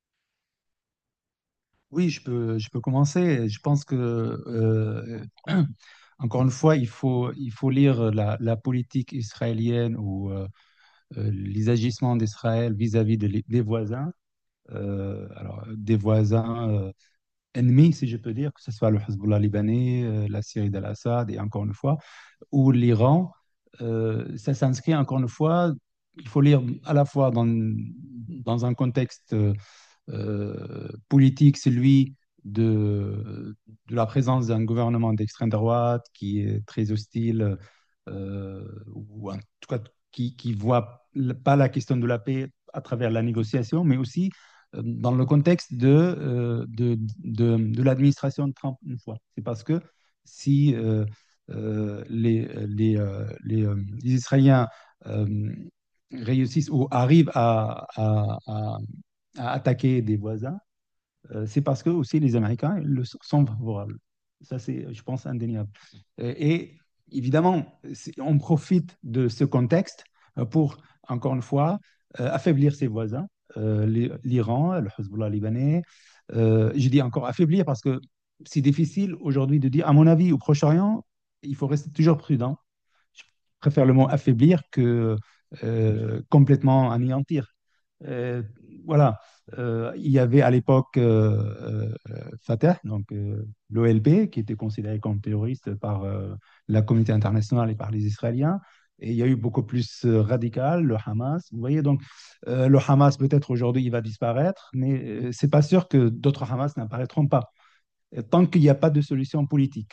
Oui, je peux, je peux commencer. Je pense que, euh, encore une fois, il faut, il faut lire la, la politique israélienne ou euh, euh, les agissements d'Israël vis-à-vis de les- des voisins, euh, alors, des voisins euh, ennemis, si je peux dire, que ce soit le Hezbollah libanais, euh, la Syrie d'Al-Assad, et encore une fois, ou l'Iran. Euh, ça s'inscrit encore une fois, il faut lire à la fois dans, dans un contexte euh, politique, celui de, de la présence d'un gouvernement d'extrême droite qui est très hostile, euh, ou en tout cas qui ne voit pas la question de la paix à travers la négociation, mais aussi euh, dans le contexte de, euh, de, de, de l'administration de Trump une fois. C'est parce que si euh, euh, les, les, euh, les, euh, les Israéliens euh, réussissent ou arrivent à, à, à, à attaquer des voisins, euh, c'est parce que aussi les Américains ils le sont favorables. Ça, c'est, je pense, indéniable. Euh, Et évidemment, c'est- on profite de ce contexte euh, pour, encore une fois, euh, affaiblir ses voisins, euh, l'I- l'Iran, le Hezbollah libanais. Euh, je dis encore affaiblir parce que c'est difficile aujourd'hui de dire, à mon avis, au Proche-Orient, il faut rester toujours prudent. Je préfère le mot affaiblir que euh, complètement anéantir. Euh, voilà. Euh, il y avait à l'époque euh, euh, Fatah, donc euh, l'O L P, qui était considéré comme terroriste par euh, la communauté internationale et par les Israéliens. Et il y a eu beaucoup plus euh, radical, le Hamas. Vous voyez, donc euh, le Hamas, peut-être aujourd'hui, il va disparaître, mais euh, c'est pas sûr que d'autres Hamas n'apparaîtront pas, euh, tant qu'il n'y a pas de solution politique.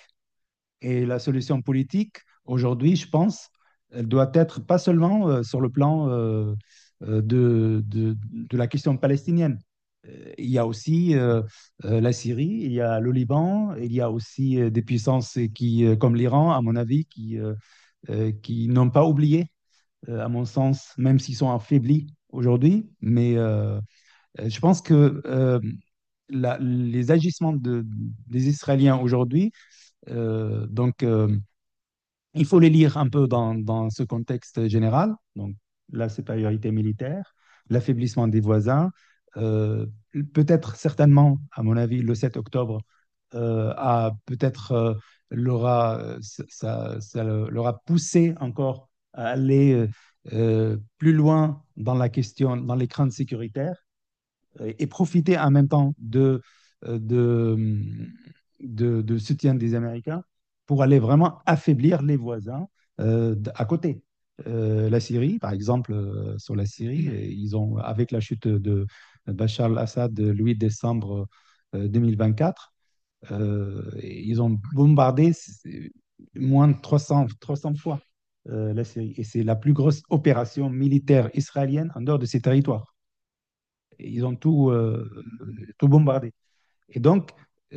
Et la solution politique, aujourd'hui, je pense, elle doit être pas seulement euh, sur le plan euh, euh, de, de, de la question palestinienne. Euh, Il y a aussi euh, euh, la Syrie, il y a le Liban, il y a aussi euh, des puissances qui, euh, comme l'Iran, à mon avis, qui, euh, euh, qui n'ont pas oublié, euh, à mon sens, même s'ils sont affaiblis aujourd'hui. Mais euh, je pense que euh, la- les agissements de- des Israéliens aujourd'hui, euh, donc, euh, il faut les lire un peu dans, dans ce contexte général, donc la supériorité militaire, l'affaiblissement des voisins, euh, peut-être certainement, à mon avis, le sept octobre euh, a peut-être euh, l'aura, euh, ça, ça- ça l'aura poussé encore à aller euh, euh, plus loin dans la question, dans les craintes sécuritaires euh, et profiter en même temps de, euh, de, de, de soutien des Américains pour aller vraiment affaiblir les voisins euh, à côté. Euh, la Syrie, par exemple, euh, sur la Syrie, et ils ont, avec la chute de Bachar al-Assad le huit décembre euh, deux mille vingt-quatre, euh, ils ont bombardé moins de trois cents, trois cents fois euh, la Syrie. Et c'est la plus grosse opération militaire israélienne en dehors de ces territoires. Ils ont tout, euh, tout bombardé. Et donc,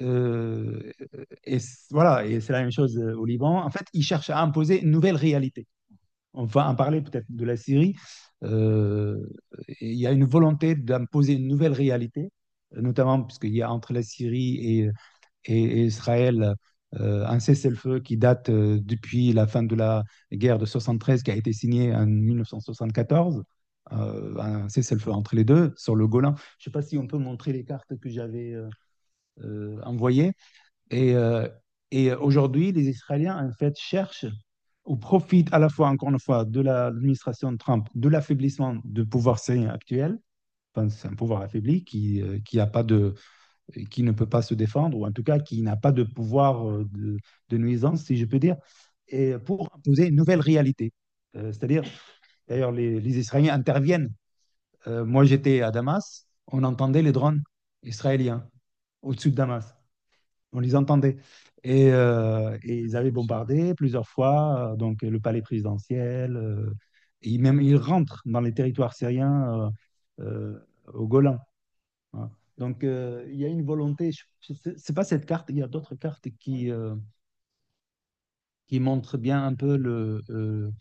euh, et voilà, et c'est la même chose au Liban. En fait, ils cherchent à imposer une nouvelle réalité. On va en parler peut-être de la Syrie. Euh, il y a une volonté d'imposer une nouvelle réalité, notamment puisqu'il y a entre la Syrie et, et, et Israël euh, un cessez-le-feu qui date euh, depuis la fin de la guerre de soixante-treize, qui a été signé en mille neuf cent soixante-quatorze. Euh, un cessez-le-feu entre les deux sur le Golan. Je ne sais pas si on peut montrer les cartes que j'avais euh, euh, envoyées. Et, euh, Et aujourd'hui, les Israéliens, en fait, cherchent ou profitent à la fois, encore une fois, de la- l'administration de Trump, de l'affaiblissement du pouvoir syrien actuel. Enfin, c'est un pouvoir affaibli qui, euh, qui a pas de, qui ne peut pas se défendre, ou en tout cas qui n'a pas de pouvoir euh, de, de nuisance, si je peux dire, et pour imposer une nouvelle réalité. Euh, c'est-à-dire, d'ailleurs, les, les Israéliens interviennent. Euh, moi, j'étais à Damas, on entendait les drones israéliens au-dessus de Damas. On les entendait. Et, euh, et ils avaient bombardé plusieurs fois euh, donc, le palais présidentiel. Euh, et même ils rentrent dans les territoires syriens euh, euh, au Golan. Voilà. Donc euh, il y a une volonté. Ce n'est pas cette carte, il y a d'autres cartes qui, euh, qui montrent bien un peu le, euh,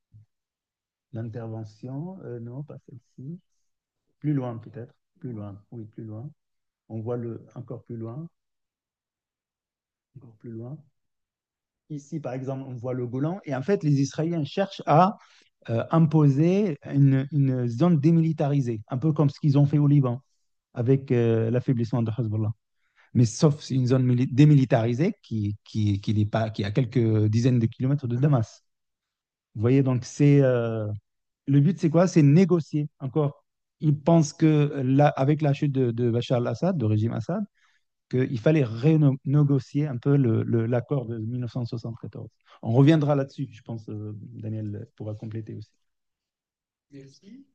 l'intervention. Euh, non, pas celle-ci. Plus loin peut-être. Plus loin. Oui, plus loin. On voit le encore plus loin. Encore plus loin. Ici, par exemple, on voit le Golan. Et en fait, les Israéliens cherchent à euh, imposer une, une zone démilitarisée, un peu comme ce qu'ils ont fait au Liban avec euh, l'affaiblissement de Hezbollah. Mais sauf c'est une zone mili- démilitarisée qui, qui, qui n'est pas, qui est à quelques dizaines de kilomètres de Damas. Vous voyez, donc c'est euh, le but, c'est quoi? C'est négocier encore. Ils pensent que là, avec la chute de, de Bachar al-Assad, du régime Assad, qu'il fallait renégocier un peu le- le- l'accord de mille neuf cent soixante-quatorze. On reviendra là-dessus, je pense, euh, Daniel pourra compléter aussi. Merci.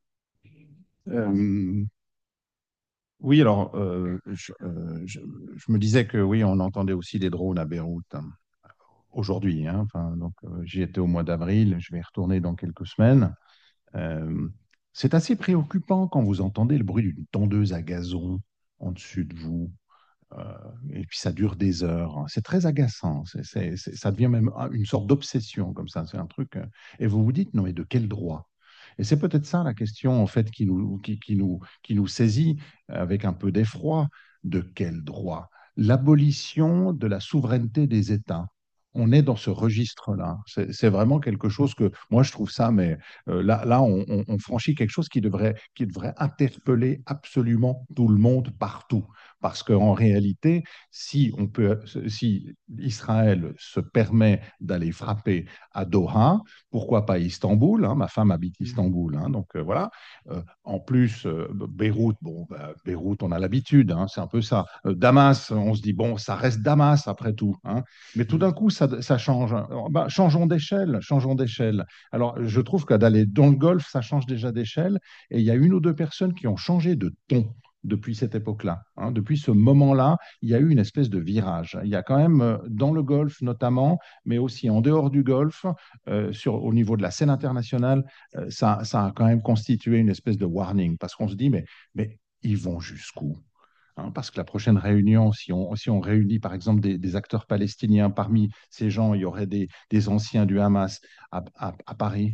Euh, oui, alors, euh, je, euh, je- je me disais que oui, on entendait aussi des drones à Beyrouth hein, aujourd'hui. Hein. Enfin, donc, euh, j'y étais au mois d'avril, je vais y retourner dans quelques semaines. Euh, c'est assez préoccupant quand vous entendez le bruit d'une tondeuse à gazon en dessus de vous. Euh, et puis ça dure des heures. C'est très agaçant. C'est, c'est- c'est- ça devient même une sorte d'obsession comme ça. C'est un truc. euh, Et vous vous dites, non, mais de quel droit? Et c'est peut-être ça la question en fait qui nous, qui, qui nous, qui nous saisit avec un peu d'effroi. De quel droit? L'abolition de la souveraineté des États. On est dans ce registre-là. C'est c'est vraiment quelque chose que moi je trouve ça, mais euh, là, là on, on- on franchit quelque chose qui devrait, qui devrait interpeller absolument tout le monde partout. Parce qu'en réalité, si, on peut, si Israël se permet d'aller frapper à Doha, pourquoi pas Istanbul hein, ma femme habite Istanbul, hein, donc euh, voilà. Euh, en plus, euh, Beyrouth, bon, bah, Beyrouth, on a l'habitude, hein, c'est un peu ça. Euh, Damas, on se dit, bon, ça reste Damas après tout. Hein, mais tout d'un coup, ça, ça change. Alors, bah, changeons d'échelle, changeons d'échelle. Alors, je trouve que d'aller dans le Golfe, ça change déjà d'échelle. Et il y a une ou deux personnes qui ont changé de ton depuis cette époque-là. Hein. Depuis ce moment-là, il y a eu une espèce de virage. Il y a quand même, euh, dans le Golfe notamment, mais aussi en dehors du Golfe, euh, sur, au niveau de la scène internationale, euh, ça, ça a quand même constitué une espèce de warning, parce qu'on se dit, mais, mais ils vont jusqu'où? Hein, parce que la prochaine réunion, si on, si on réunit par exemple des, des acteurs palestiniens, parmi ces gens, il y aurait des, des anciens du Hamas à, à, à Paris.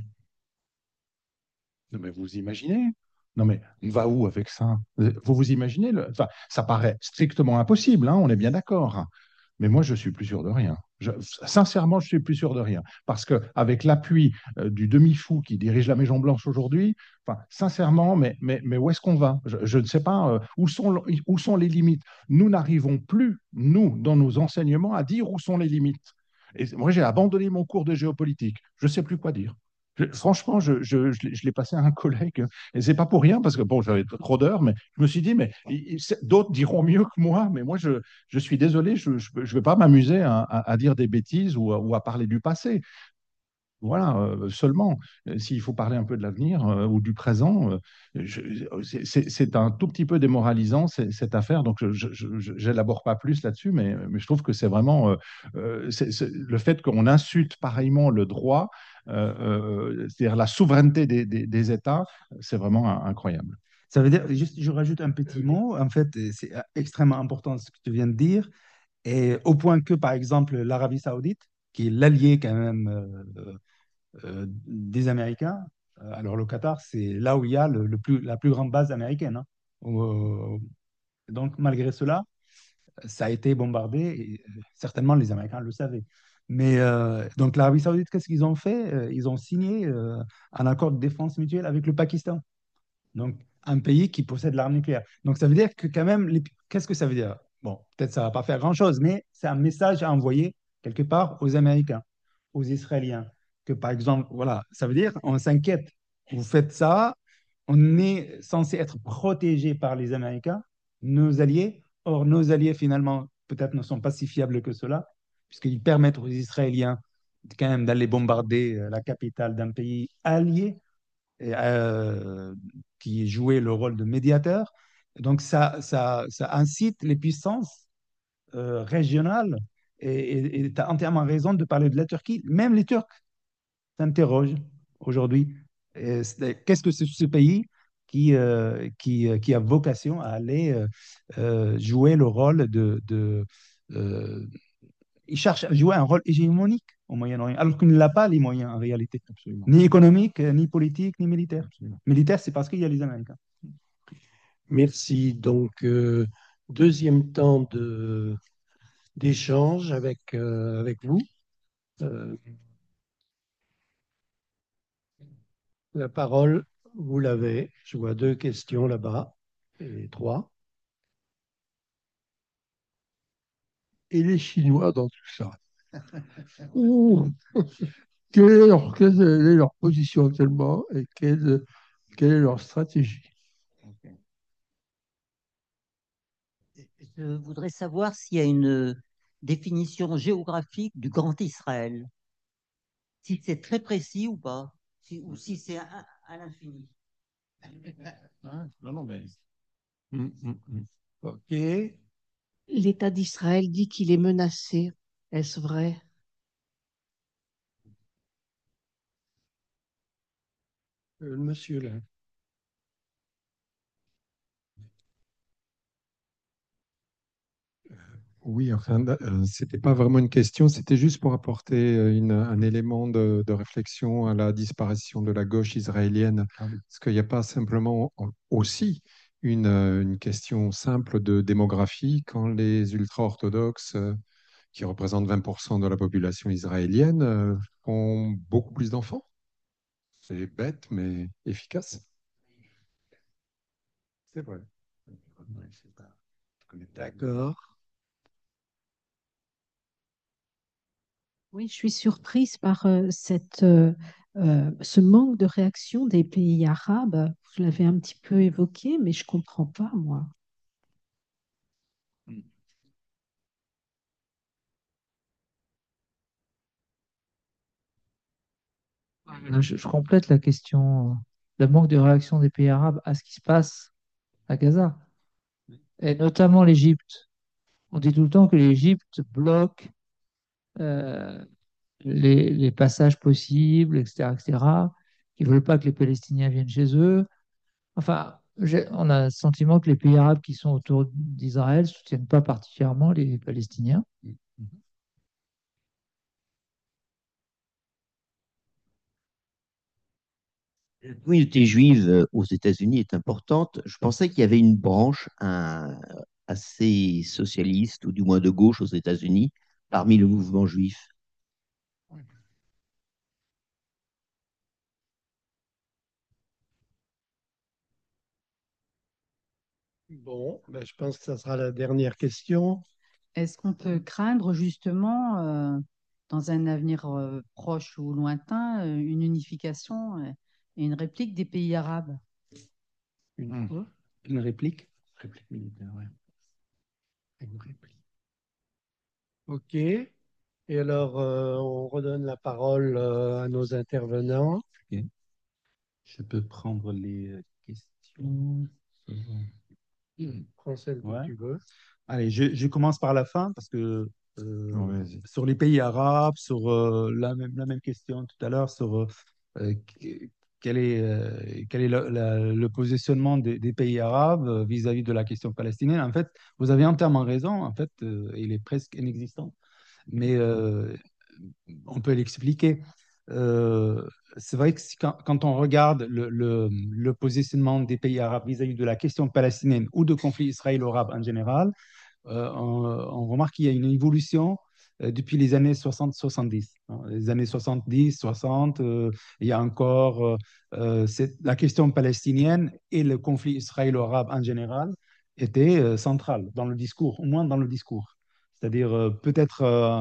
Non, mais vous imaginez? Non, mais on va où avec ça? Vous vous imaginez le... Enfin, ça paraît strictement impossible, hein, on est bien d'accord. Mais moi, je suis plus sûr de rien. Je- sincèrement, je suis plus sûr de rien. Parce qu'avec l'appui euh, du demi-fou qui dirige la Maison-Blanche aujourd'hui, enfin, sincèrement, mais, mais, mais où est-ce qu'on va? Je, je ne sais pas euh, où sont, où sont les limites. Nous n'arrivons plus, nous, dans nos enseignements, à dire où sont les limites. Et moi, j'ai abandonné mon cours de géopolitique. Je ne sais plus quoi dire. Je- franchement, je, je, je l'ai je l'ai passé à un collègue, et c'est pas pour rien, parce que bon, j'avais trop d'heures, mais je me suis dit, mais il- il- c'est- d'autres diront mieux que moi, mais moi, je, je suis désolé, je ne vais pas m'amuser à, à- à dire des bêtises ou à, ou à parler du passé. Voilà, euh, seulement, euh, s'il faut parler un peu de l'avenir euh, ou du présent, euh, je- c'est c'est- c'est un tout petit peu démoralisant c'est- cette affaire, donc je n'élabore pas plus là-dessus, mais, mais je trouve que c'est vraiment euh, euh, c'est- c'est- le fait qu'on insulte pareillement le droit, euh, euh, c'est-à-dire la souveraineté des, des- des États, c'est vraiment un- incroyable. Ça veut dire, juste, je rajoute un petit mot. En fait, c'est extrêmement important ce que tu viens de dire. Et au point que, par exemple, l'Arabie Saoudite, qui est l'allié quand même euh, euh, des Américains, euh, alors le Qatar, c'est là où il y a le, le plus, la plus grande base américaine. Hein. Euh, donc, malgré cela, ça a été bombardé. Et, euh, certainement, les Américains le savaient. Mais euh, donc, l'Arabie Saoudite, qu'est-ce qu'ils ont fait? Euh, Ils ont signé euh, un accord de défense mutuelle avec le Pakistan. Donc, un pays qui possède l'arme nucléaire. Donc, ça veut dire que quand même, les- qu'est-ce que ça veut dire? Bon, peut-être ça ne va pas faire grand-chose, mais c'est un message à envoyer quelque part, aux Américains, aux Israéliens. Que par exemple, voilà, ça veut dire on s'inquiète. Vous faites ça, on est censé être protégé par les Américains, nos alliés. Or, nos alliés, finalement, peut-être ne sont pas si fiables que cela, puisqu'ils permettent aux Israéliens quand même d'aller bombarder euh, la capitale d'un pays allié et, euh, qui jouait le rôle de médiateur. Donc, ça, ça, ça incite les puissances euh, régionales et tu as entièrement raison de parler de la Turquie. Même les Turcs s'interrogent aujourd'hui. Et c'est- Qu'est-ce que c'est ce pays qui, euh, qui, euh, qui a vocation à aller euh, euh, jouer le rôle de... de euh, il cherche à jouer un rôle hégémonique au Moyen-Orient, alors qu'il n'a pas les moyens en réalité, Absolument. ni économiques, ni politiques, ni militaires. Absolument. Militaire, c'est parce qu'il y a les Américains. Merci. Donc, euh, deuxième temps de, d'échange avec, euh, avec vous. Euh, la parole, vous l'avez. Je vois deux questions là-bas et trois. Et les Chinois dans tout ça. Ouh. Quelle est leur, quelle est leur position actuellement et quelle, quelle est leur stratégie? Je voudrais savoir s'il y a une définition géographique du Grand Israël. Si c'est très précis ou pas, si- ou si c'est à, à l'infini. Non, non, mais. Hum, hum, hum. OK. L'État d'Israël dit qu'il est menacé. Est-ce vrai? Euh, le monsieur là. Oui, enfin, euh, c'était pas vraiment une question, c'était juste pour apporter euh, une- un élément de, de réflexion à la disparition de la gauche israélienne. Parce qu'il n'y a pas simplement en- aussi une, euh, une question simple de démographie quand les ultra-orthodoxes, euh, qui représentent vingt pour cent de la population israélienne, euh, ont beaucoup plus d'enfants. C'est bête, mais efficace. C'est vrai. D'accord. Oui, je suis surprise par euh, cette, euh, euh, ce manque de réaction des pays arabes. Vous l'avez un petit peu évoqué, mais je ne comprends pas, moi. Euh, Je, je complète la question, euh, le manque de réaction des pays arabes à ce qui se passe à Gaza, et notamment l'Égypte. On dit tout le temps que l'Égypte bloque euh, les, les passages possibles, et cetera, et cetera, qu'ils ne veulent pas que les Palestiniens viennent chez eux. Enfin, j'ai- on a le sentiment que les pays arabes qui sont autour d'Israël ne soutiennent pas particulièrement les Palestiniens. La communauté juive euh, aux États-Unis est importante. Je pensais qu'il y avait une branche un- assez socialiste, ou du moins de gauche aux États-Unis, parmi le mouvement juif. Bon, ben, je pense que ça sera la dernière question. Est-ce qu'on peut craindre justement, euh, dans un avenir euh, proche ou lointain, euh, une unification euh, et une réplique des pays arabes? Une fois. Une réplique? Réplique militaire, ouais. Une réplique. OK. Et alors, euh, on redonne la parole euh, à nos intervenants. Ok. Je peux prendre les euh, questions. Prends celle que Ouais. tu veux. Allez, je, je commence par la fin parce que euh, Non, vas-y. sur les pays arabes, sur euh, la, même, la même question tout à l'heure, sur euh, euh, qu- quel est, euh, quel est le, la- le positionnement des, des pays arabes euh, vis-à-vis de la question palestinienne. En fait, vous avez entièrement raison. En fait, euh, il est presque inexistant. Mais euh, on peut l'expliquer. Euh, c'est vrai que si- quand, quand on regarde le, le- le positionnement des pays arabes vis-à-vis de la question palestinienne ou de conflit israélo-arabe en général, euh, on, on remarque qu'il y a une évolution euh, depuis les années soixante soixante-dix. Hein. Les années soixante-dix, soixante, euh, il y a encore euh, euh, cette- la question palestinienne et le conflit israélo-arabe en général étaient euh, centrales dans le discours, au moins dans le discours. C'est-à-dire euh, peut-être euh,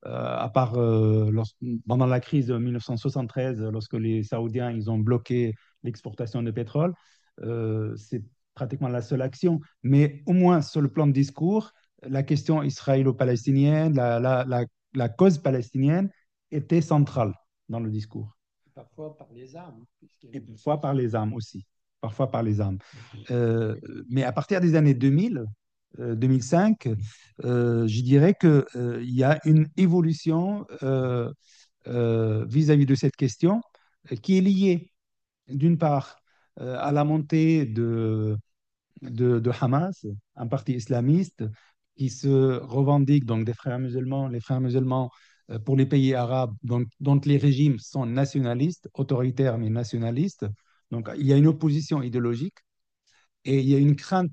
euh, à part euh, lors- pendant la crise de mille neuf cent soixante-treize, lorsque les Saoudiens ils ont bloqué l'exportation de pétrole, euh, c'est pratiquement la seule action. Mais au moins sur le plan de discours, la question israélo-palestinienne, la, la, la, la cause palestinienne était centrale dans le discours. Parfois par les armes. Et parfois par les armes aussi. Parfois par les armes. Euh, mais à partir des années deux mille, euh, deux mille cinq, euh, je dirais qu'il euh, y a une évolution euh, euh, vis-à-vis de cette question euh, qui est liée, d'une part, euh, à la montée de, de, de Hamas, un parti islamiste qui se revendique donc des frères musulmans, les frères musulmans euh, pour les pays arabes, donc, dont les régimes sont nationalistes, autoritaires mais nationalistes. Donc il y a une opposition idéologique et il y a une crainte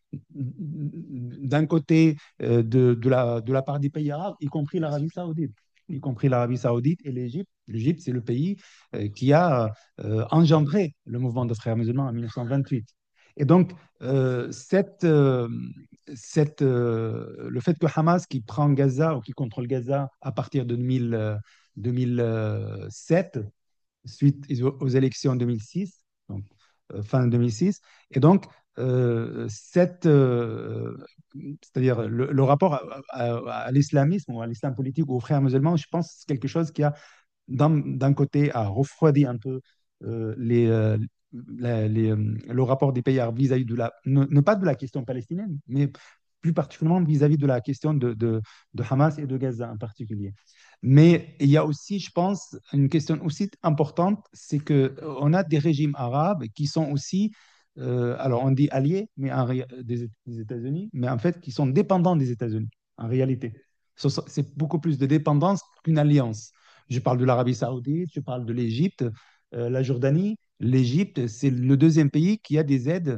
d'un côté euh, de, de, la, de la part des pays arabes, y compris l'Arabie saoudite, y compris l'Arabie saoudite et l'Égypte. L'Égypte, c'est le pays euh, qui a euh, engendré le mouvement des frères musulmans en mille neuf cent vingt-huit. Et donc, euh, cette, euh, cette, euh, le fait que Hamas, qui prend Gaza ou qui contrôle Gaza à partir de deux mille, euh, deux mille sept, suite aux aux élections deux mille six, donc euh, fin deux mille six, et donc euh, cette, euh, c'est-à-dire le, le rapport à, à- à l'islamisme ou à l'islam politique ou aux frères musulmans, je pense que c'est quelque chose qui a d'un d'un côté a refroidi un peu euh, les, euh, la- les, euh, le rapport des pays arabes vis-à-vis de la, ne, ne pas de la question palestinienne, mais plus particulièrement vis-à-vis de la question de, de, de Hamas et de Gaza en particulier. Mais il y a aussi, je pense, une question aussi importante, c'est qu'on a des régimes arabes qui sont aussi, euh, alors on dit alliés mais en ré- des, des États-Unis, mais en fait qui sont dépendants des États-Unis, en réalité. Ce sont- C'est beaucoup plus de dépendance qu'une alliance. Je parle de l'Arabie saoudite, je parle de l'Égypte, euh, la Jordanie. L'Égypte, c'est le deuxième pays qui a des aides,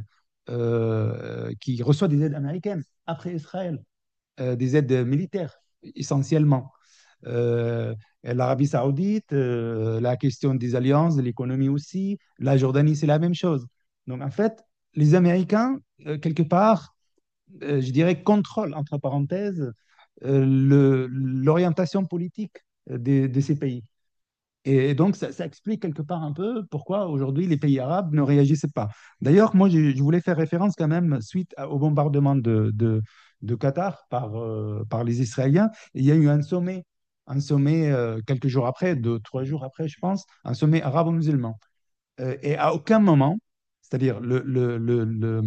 euh, qui reçoit des aides américaines après Israël, euh, des aides militaires essentiellement. Euh, L'Arabie saoudite, euh, la question des alliances, de l'économie aussi. La Jordanie, c'est la même chose. Donc en fait, les Américains, euh, quelque part, euh, je dirais, contrôlent, entre parenthèses, euh, le- l'orientation politique euh, de, de ces pays. Et donc, ça, ça explique quelque part un peu pourquoi aujourd'hui les pays arabes ne réagissaient pas. D'ailleurs, moi, je, je voulais faire référence quand même suite à- au bombardement de, de, de Qatar par, euh, par les Israéliens. Il y a eu un sommet, un sommet euh, quelques jours après, deux, trois jours après, je pense, un sommet arabo-musulman. Euh, et à aucun moment, c'est-à-dire le, le, le, le,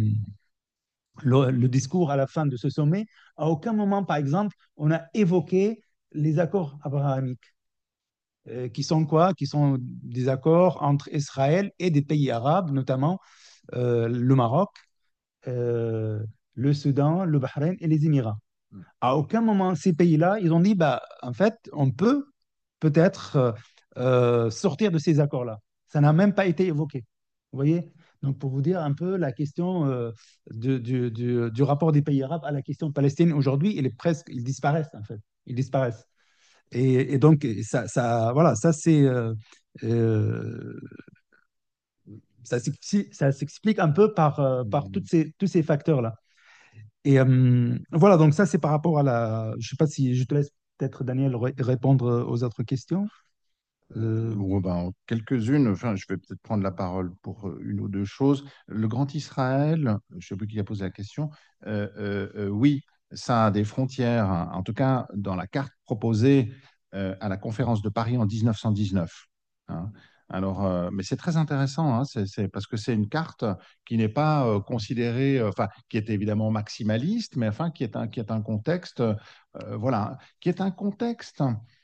le- le discours à la fin de ce sommet, à aucun moment, par exemple, on a évoqué les accords abrahamiques euh, qui sont quoi? Qui sont des accords entre Israël et des pays arabes, notamment euh, le Maroc, euh, le Soudan, le Bahreïn et les Émirats. À aucun moment, ces pays-là, ils ont dit, bah, en fait, on peut peut-être euh, euh, sortir de ces accords-là. Ça n'a même pas été évoqué. Vous voyez? Donc, pour vous dire un peu la question euh, de- du, du- du rapport des pays arabes à la question palestinienne aujourd'hui, il est presque, ils disparaissent en fait. Ils disparaissent. Et, et donc, ça, ça, voilà, ça c'est, euh, euh, ça s'explique ça s'explique un peu par, euh, par toutes ces, tous ces facteurs-là. Et euh, voilà, donc ça c'est par rapport à la. Je ne sais pas si je te laisse peut-être, Daniel, ré- répondre aux autres questions. Euh, Euh, bon, ben, quelques-unes, enfin, je vais peut-être prendre la parole pour euh, une ou deux choses. Le Grand Israël, je ne sais plus qui a posé la question, euh, euh, euh, oui, ça a des frontières, hein, en tout cas dans la carte proposée euh, à la conférence de Paris en mille neuf cent dix-neuf. Hein. Alors, euh, mais c'est très intéressant, hein, c'est, c'est parce que c'est une carte qui n'est pas euh, considérée, euh, enfin, qui est évidemment maximaliste, mais enfin, qui est un, qui est un contexte, euh, voilà, qui est un contexte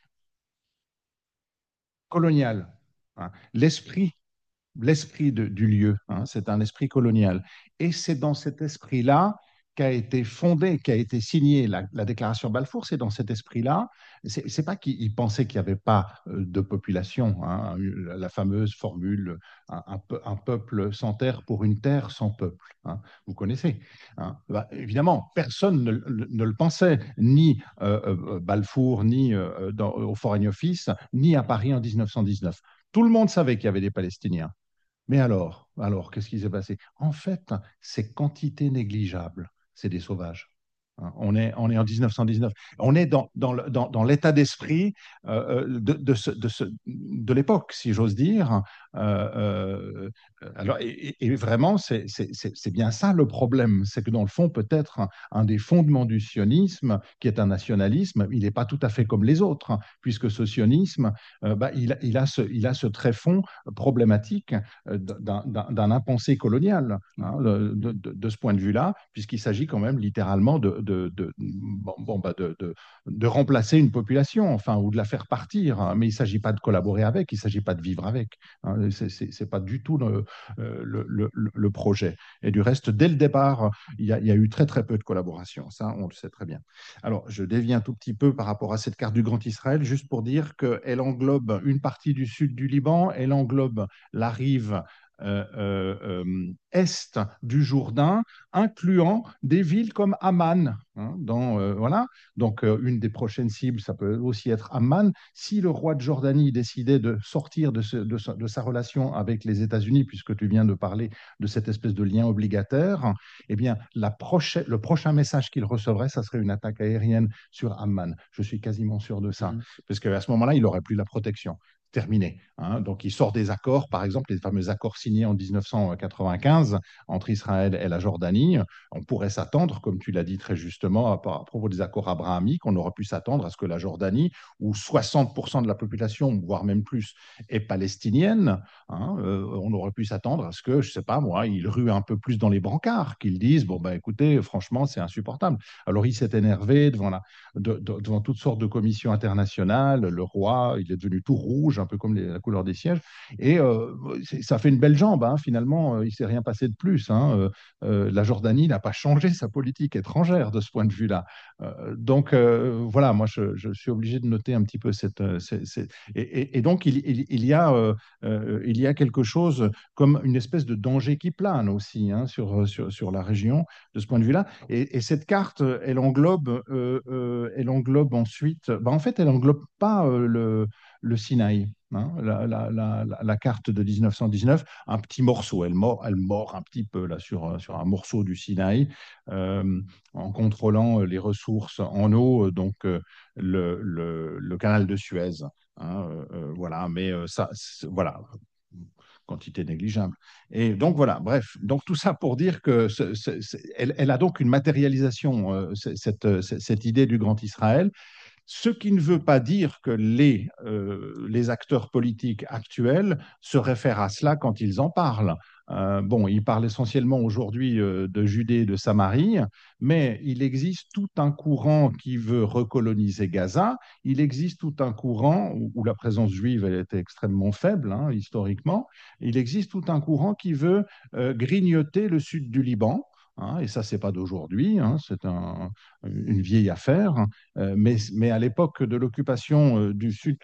colonial. Hein. L'esprit, l'esprit de- du lieu, hein, c'est un esprit colonial. Et c'est dans cet esprit-là qu'a été fondée, qu'a été signée la, la déclaration Balfour. C'est dans cet esprit-là. C'est c'est pas qu'ils pensaient qu'il n'y avait pas euh, de population. Hein, la, la fameuse formule un, un peu- un peuple sans terre pour une terre sans peuple. Hein, vous connaissez. Hein. Bah, évidemment, personne ne, ne- ne le pensait, ni euh, euh, Balfour, ni euh, dans- au Foreign Office, ni à Paris en mille neuf cent dix-neuf. Tout le monde savait qu'il y avait des Palestiniens. Mais alors, alors, qu'est-ce qui s'est passé? En fait, c'est quantité négligeable, c'est des sauvages. On est, on est en mille neuf cent dix-neuf. On est dans, dans, le- dans, dans l'état d'esprit euh, de, de, ce, de, ce, de l'époque, si j'ose dire. Euh, euh, alors, et, et vraiment, c'est c'est- c'est- c'est bien ça le problème. C'est que dans le fond, peut-être un, un des fondements du sionisme, qui est un nationalisme, il n'est pas tout à fait comme les autres, hein, puisque ce sionisme, euh, bah, il, a- il, a ce, il a ce tréfonds problématique euh, d'un d'un- d'un impensé colonial, hein, le- de, de- de ce point de vue-là, puisqu'il s'agit quand même littéralement de, de, de, bon, bon, bah, de, de, de remplacer une population, enfin, ou de la faire partir, hein. Mais il ne s'agit pas de collaborer avec, il ne s'agit pas de vivre avec, hein. C'est c'est- c'est pas du tout le, euh, le, le- le projet. Et du reste, dès le départ, il y a, il y a eu très très peu de collaboration. Ça, on le sait très bien. Alors, je dévie un tout petit peu par rapport à cette carte du Grand Israël, juste pour dire qu'elle englobe une partie du sud du Liban, elle englobe la rive euh, euh, euh, est du Jourdain, incluant des villes comme Amman, hein, dans, euh, voilà. Donc, euh, une des prochaines cibles, ça peut aussi être Amman. Si le roi de Jordanie décidait de sortir de, ce- de sa, de sa relation avec les États-Unis, puisque tu viens de parler de cette espèce de lien obligataire, eh bien, la prochaine, le prochain message qu'il recevrait, ça serait une attaque aérienne sur Amman. Je suis quasiment sûr de ça, Mhm. parce qu'à ce moment-là, il n'aurait plus la protection. Terminé, hein. Donc, il sort des accords, par exemple, les fameux accords signés en mille neuf cent quatre-vingt-quinze entre Israël et la Jordanie. On pourrait s'attendre, comme tu l'as dit très justement, à, à propos des accords abrahamiques, on aurait pu s'attendre à ce que la Jordanie, où soixante pour cent de la population, voire même plus, est palestinienne, hein, euh, on aurait pu s'attendre à ce que, je ne sais pas moi, ils ruent un peu plus dans les brancards, qu'ils disent, bon, ben écoutez, franchement, c'est insupportable. Alors, il s'est énervé devant, la, de, de, devant toutes sortes de commissions internationales. Le roi, il est devenu tout rouge, un peu comme les, la couleur des sièges. Et euh, ça fait une belle jambe, hein, finalement, il ne s'est rien passé de plus, hein. Euh, euh, la Jordanie n'a pas changé sa politique étrangère de ce point de vue-là. Euh, donc, euh, voilà, moi, je, je, suis obligé de noter un petit peu cette... Euh, cette, cette... Et, et, et, donc, il, il, il, y a, euh, euh, il y a quelque chose comme une espèce de danger qui plane aussi, hein, sur, sur, sur la région de ce point de vue-là. Et, et cette carte, elle englobe, euh, euh, elle englobe ensuite... Bah, en fait, elle englobe pas euh, le, le Sinaï. Hein, la, la, la, la, carte de mille neuf cent dix-neuf, un petit morceau, elle mord, elle mord un petit peu là, sur, sur un morceau du Sinaï, euh, en contrôlant les ressources en eau, donc euh, le, le, le, canal de Suez. Hein, euh, voilà, mais euh, ça, voilà, quantité négligeable. Et donc voilà, bref, donc tout ça pour dire que ce, ce, elle, elle, a donc une matérialisation, euh, cette, cette, cette idée du Grand Israël. Ce qui ne veut pas dire que les, euh, les acteurs politiques actuels se réfèrent à cela quand ils en parlent. Euh, bon, ils parlent essentiellement aujourd'hui euh, de Judée et de Samarie, mais il existe tout un courant qui veut recoloniser Gaza. Il existe tout un courant où, où la présence juive elle était extrêmement faible, hein, historiquement. Il existe tout un courant qui veut euh, grignoter le sud du Liban. Hein, et ça, c'est pas d'aujourd'hui, hein, c'est un, une vieille affaire. Euh, mais, mais à l'époque de l'occupation euh, du Sud,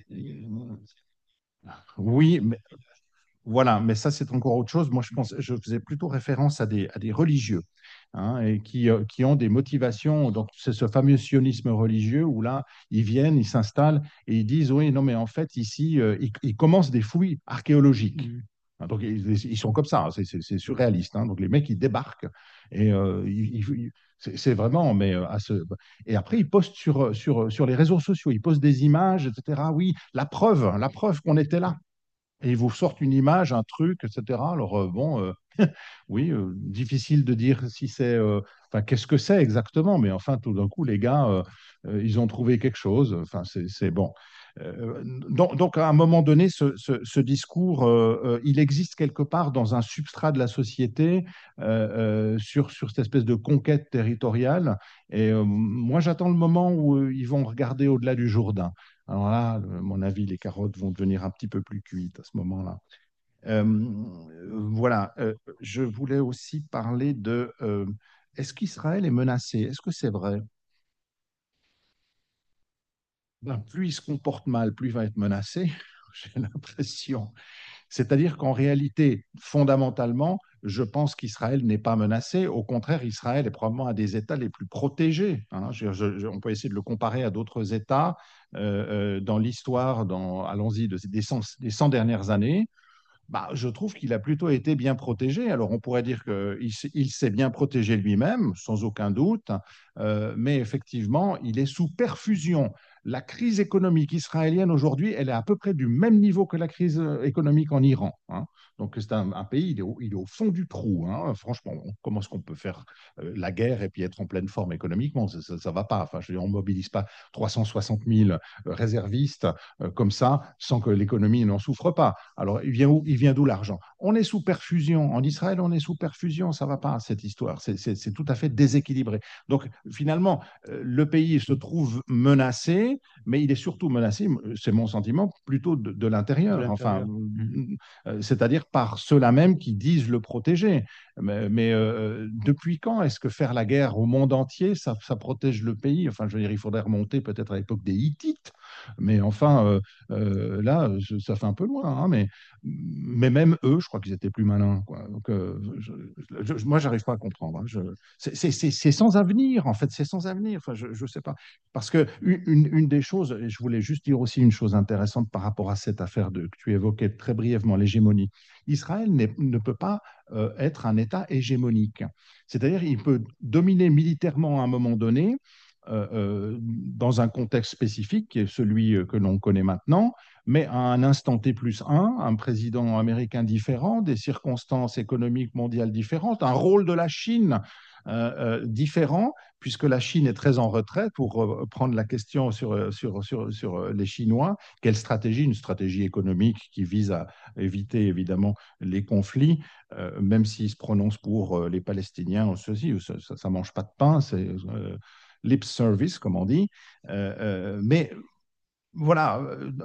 oui, mais, voilà, mais ça c'est encore autre chose. Moi, je pense, je faisais plutôt référence à des, à des religieux, hein, et qui, euh, qui ont des motivations. Donc, c'est ce fameux sionisme religieux où là, ils viennent, ils s'installent et ils disent, oui, non, mais en fait, ici, euh, ils, ils commencent des fouilles archéologiques. Hein, donc, ils, ils sont comme ça, hein, c'est c'est surréaliste. Hein. Donc, les mecs, ils débarquent et euh, ils, ils, c'est vraiment, mais à ce... Et après, ils postent sur, sur, sur les réseaux sociaux, ils postent des images, et cetera. Oui, la preuve, la preuve qu'on était là. Et ils vous sortent une image, un truc, et cetera. Alors, euh, bon, euh, oui, euh, difficile de dire si c'est. Euh, enfin, qu'est-ce que c'est exactement, mais enfin, tout d'un coup, les gars, euh, euh, ils ont trouvé quelque chose. Enfin, c'est bon. Euh, donc, donc, à un moment donné, ce, ce, ce discours, euh, euh, il existe quelque part dans un substrat de la société euh, euh, sur, sur cette espèce de conquête territoriale. Et euh, moi, j'attends le moment où euh, ils vont regarder au-delà du Jourdain. Alors là, à mon avis, les carottes vont devenir un petit peu plus cuites à ce moment-là. Euh, voilà, euh, je voulais aussi parler de euh, est-ce qu'Israël est menacé? Est-ce que c'est vrai? Ben, plus il se comporte mal, plus il va être menacé, j'ai l'impression. C'est-à-dire qu'en réalité, fondamentalement, je pense qu'Israël n'est pas menacé. Au contraire, Israël est probablement un des États les plus protégés. Hein. Je, je, on peut essayer de le comparer à d'autres États euh, euh, dans l'histoire, dans, allons-y, de, des, cent, des cent dernières années. bah, je trouve qu'il a plutôt été bien protégé. Alors, on pourrait dire qu'il il s'est bien protégé lui-même, sans aucun doute, euh, mais effectivement, il est sous perfusion. La crise économique israélienne aujourd'hui, elle est à peu près du même niveau que la crise euh, économique en Iran, hein. Donc, c'est un, un pays, il est, au, il est au fond du trou, hein. Franchement, comment est-ce qu'on peut faire euh, la guerre et puis être en pleine forme économiquement? Ça ne va pas. Enfin, je veux dire, on ne mobilise pas trois cent soixante mille réservistes euh, comme ça sans que l'économie n'en souffre pas. Alors, il vient où, il vient d'où l'argent? On est sous perfusion. En Israël, on est sous perfusion. Ça ne va pas, cette histoire. C'est tout à fait déséquilibré. Donc, finalement, euh, le pays se trouve menacé, mais il est surtout menacé, c'est mon sentiment, plutôt de, de l'intérieur. Enfin, euh, c'est-à-dire par ceux-là même qui disent le protéger. Mais, mais euh, depuis quand est-ce que faire la guerre au monde entier, ça, ça protège le pays? Enfin, je veux dire, il faudrait remonter peut-être à l'époque des Hittites, mais enfin, euh, euh, là, ça fait un peu loin, hein, mais, mais même eux, je crois qu'ils étaient plus malins, quoi. Donc, euh, je, je, moi, j'arrive pas à comprendre, hein. Je, c'est sans avenir, en fait, c'est sans avenir. Enfin, je ne sais pas. Parce que une, une, des choses, et je voulais juste dire aussi une chose intéressante par rapport à cette affaire de, que tu évoquais très brièvement, l'hégémonie. Israël ne peut pas euh, être un État hégémonique. C'est-à-dire il peut dominer militairement à un moment donné, euh, euh, dans un contexte spécifique, qui est celui que l'on connaît maintenant, mais à un instant T plus un, un président américain différent, des circonstances économiques mondiales différentes, un rôle de la Chine euh, euh, différent, puisque la Chine est très en retrait, pour euh, prendre la question sur, sur, sur, sur les Chinois. Quelle stratégie? Une stratégie économique qui vise à éviter évidemment les conflits, euh, même s'ils se prononcent pour euh, les Palestiniens, ceci, ça ne mange pas de pain, c'est euh, lip service, comme on dit. Euh, euh, mais voilà,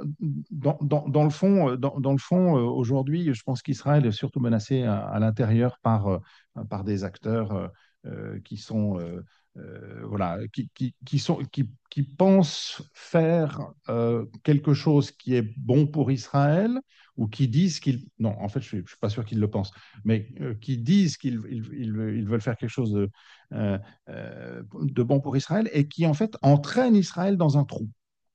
dans, dans, dans, le fond, dans, dans le fond aujourd'hui, je pense qu'Israël est surtout menacé à, à l'intérieur par, par des acteurs euh, qui sont, euh, euh, voilà, qui, qui, qui, sont, qui, qui pensent faire euh, quelque chose qui est bon pour Israël, ou qui disent qu'ils... Non, en fait, je ne suis, suis pas sûr qu'ils le pensent, mais euh, qui disent qu'ils ils, ils, ils veulent faire quelque chose de, euh, de bon pour Israël, et qui, en fait, entraînent Israël dans un trou.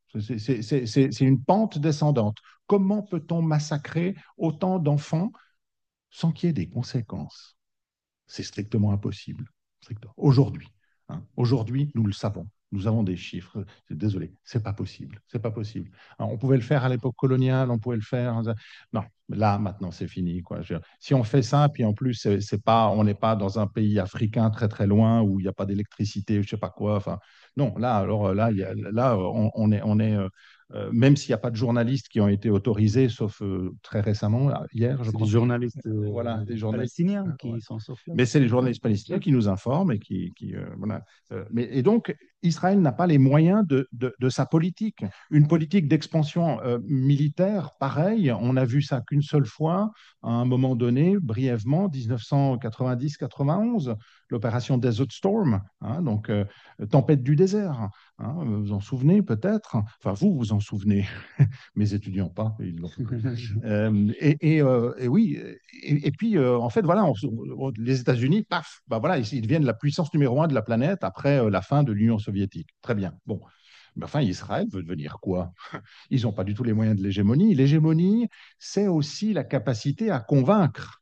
C'est une pente descendante. Comment peut-on massacrer autant d'enfants sans qu'il y ait des conséquences? C'est strictement impossible. Aujourd'hui, hein. Aujourd'hui, nous le savons. Nous avons des chiffres. Désolé, c'est pas possible. C'est pas possible. Alors, on pouvait le faire à l'époque coloniale, on pouvait le faire. Non, là maintenant c'est fini, quoi. Je, si on fait ça, puis en plus c'est pas, on n'est pas dans un pays africain très très loin où il n'y a pas d'électricité, je sais pas quoi. Enfin, non, là alors là, y a, là on, on est, on est. Euh, euh, même s'il n'y a pas de journalistes qui ont été autorisés, sauf euh, très récemment, hier, je crois. Des journalistes, euh, voilà, des journalistes palestiniens qui ouais. sont sortis. Mais c'est les journalistes palestiniens qui nous informent et qui, qui euh, voilà. Euh, mais, et donc, Israël n'a pas les moyens de, de, de sa politique. Une politique d'expansion euh, militaire, pareil, on n'a vu ça qu'une seule fois, à un moment donné, brièvement, mille neuf cent quatre-vingt-dix quatre-vingt-onze, l'opération Desert Storm, hein, donc euh, tempête du désert. Hein, vous vous en souvenez peut-être? Enfin, vous vous en souvenez. Mes étudiants pas, ils l'ont. euh, et, et, euh, et oui, et, et puis euh, en fait, voilà, on, on, les États-Unis, paf, bah voilà, ils, ils deviennent la puissance numéro un de la planète après euh, la fin de l'Union soviétique. Très bien. Bon. Mais enfin, Israël veut devenir quoi? Ils n'ont pas du tout les moyens de l'hégémonie. L'hégémonie, c'est aussi la capacité à convaincre.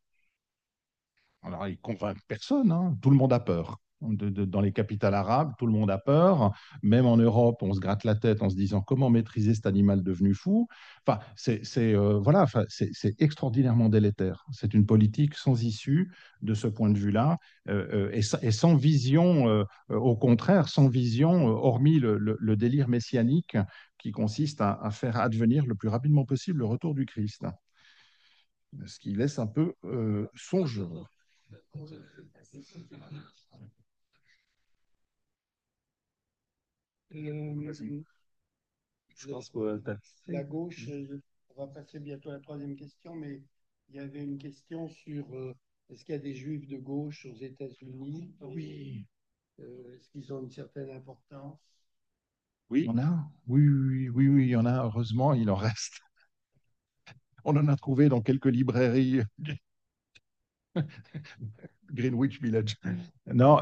Alors, ils ne convainquent personne, hein. Tout le monde a peur. De, de, dans les capitales arabes, tout le monde a peur. Même en Europe, on se gratte la tête en se disant comment maîtriser cet animal devenu fou. Enfin, c'est euh, voilà, enfin, c'est extraordinairement délétère. C'est une politique sans issue de ce point de vue-là, euh, et, et sans vision, euh, au contraire, sans vision, euh, hormis le, le, le délire messianique qui consiste à, à faire advenir le plus rapidement possible le retour du Christ. Ce qui laisse un peu euh, songeur. Euh, je pense que la gauche, on va passer bientôt à la troisième question, mais il y avait une question sur euh, est-ce qu'il y a des juifs de gauche aux États-Unis? Oui. Euh, est-ce qu'ils ont une certaine importance? Oui, il y en a. Oui, oui, oui, oui, il y en a. Heureusement, il en reste. On en a trouvé dans quelques librairies. Greenwich Village. Non,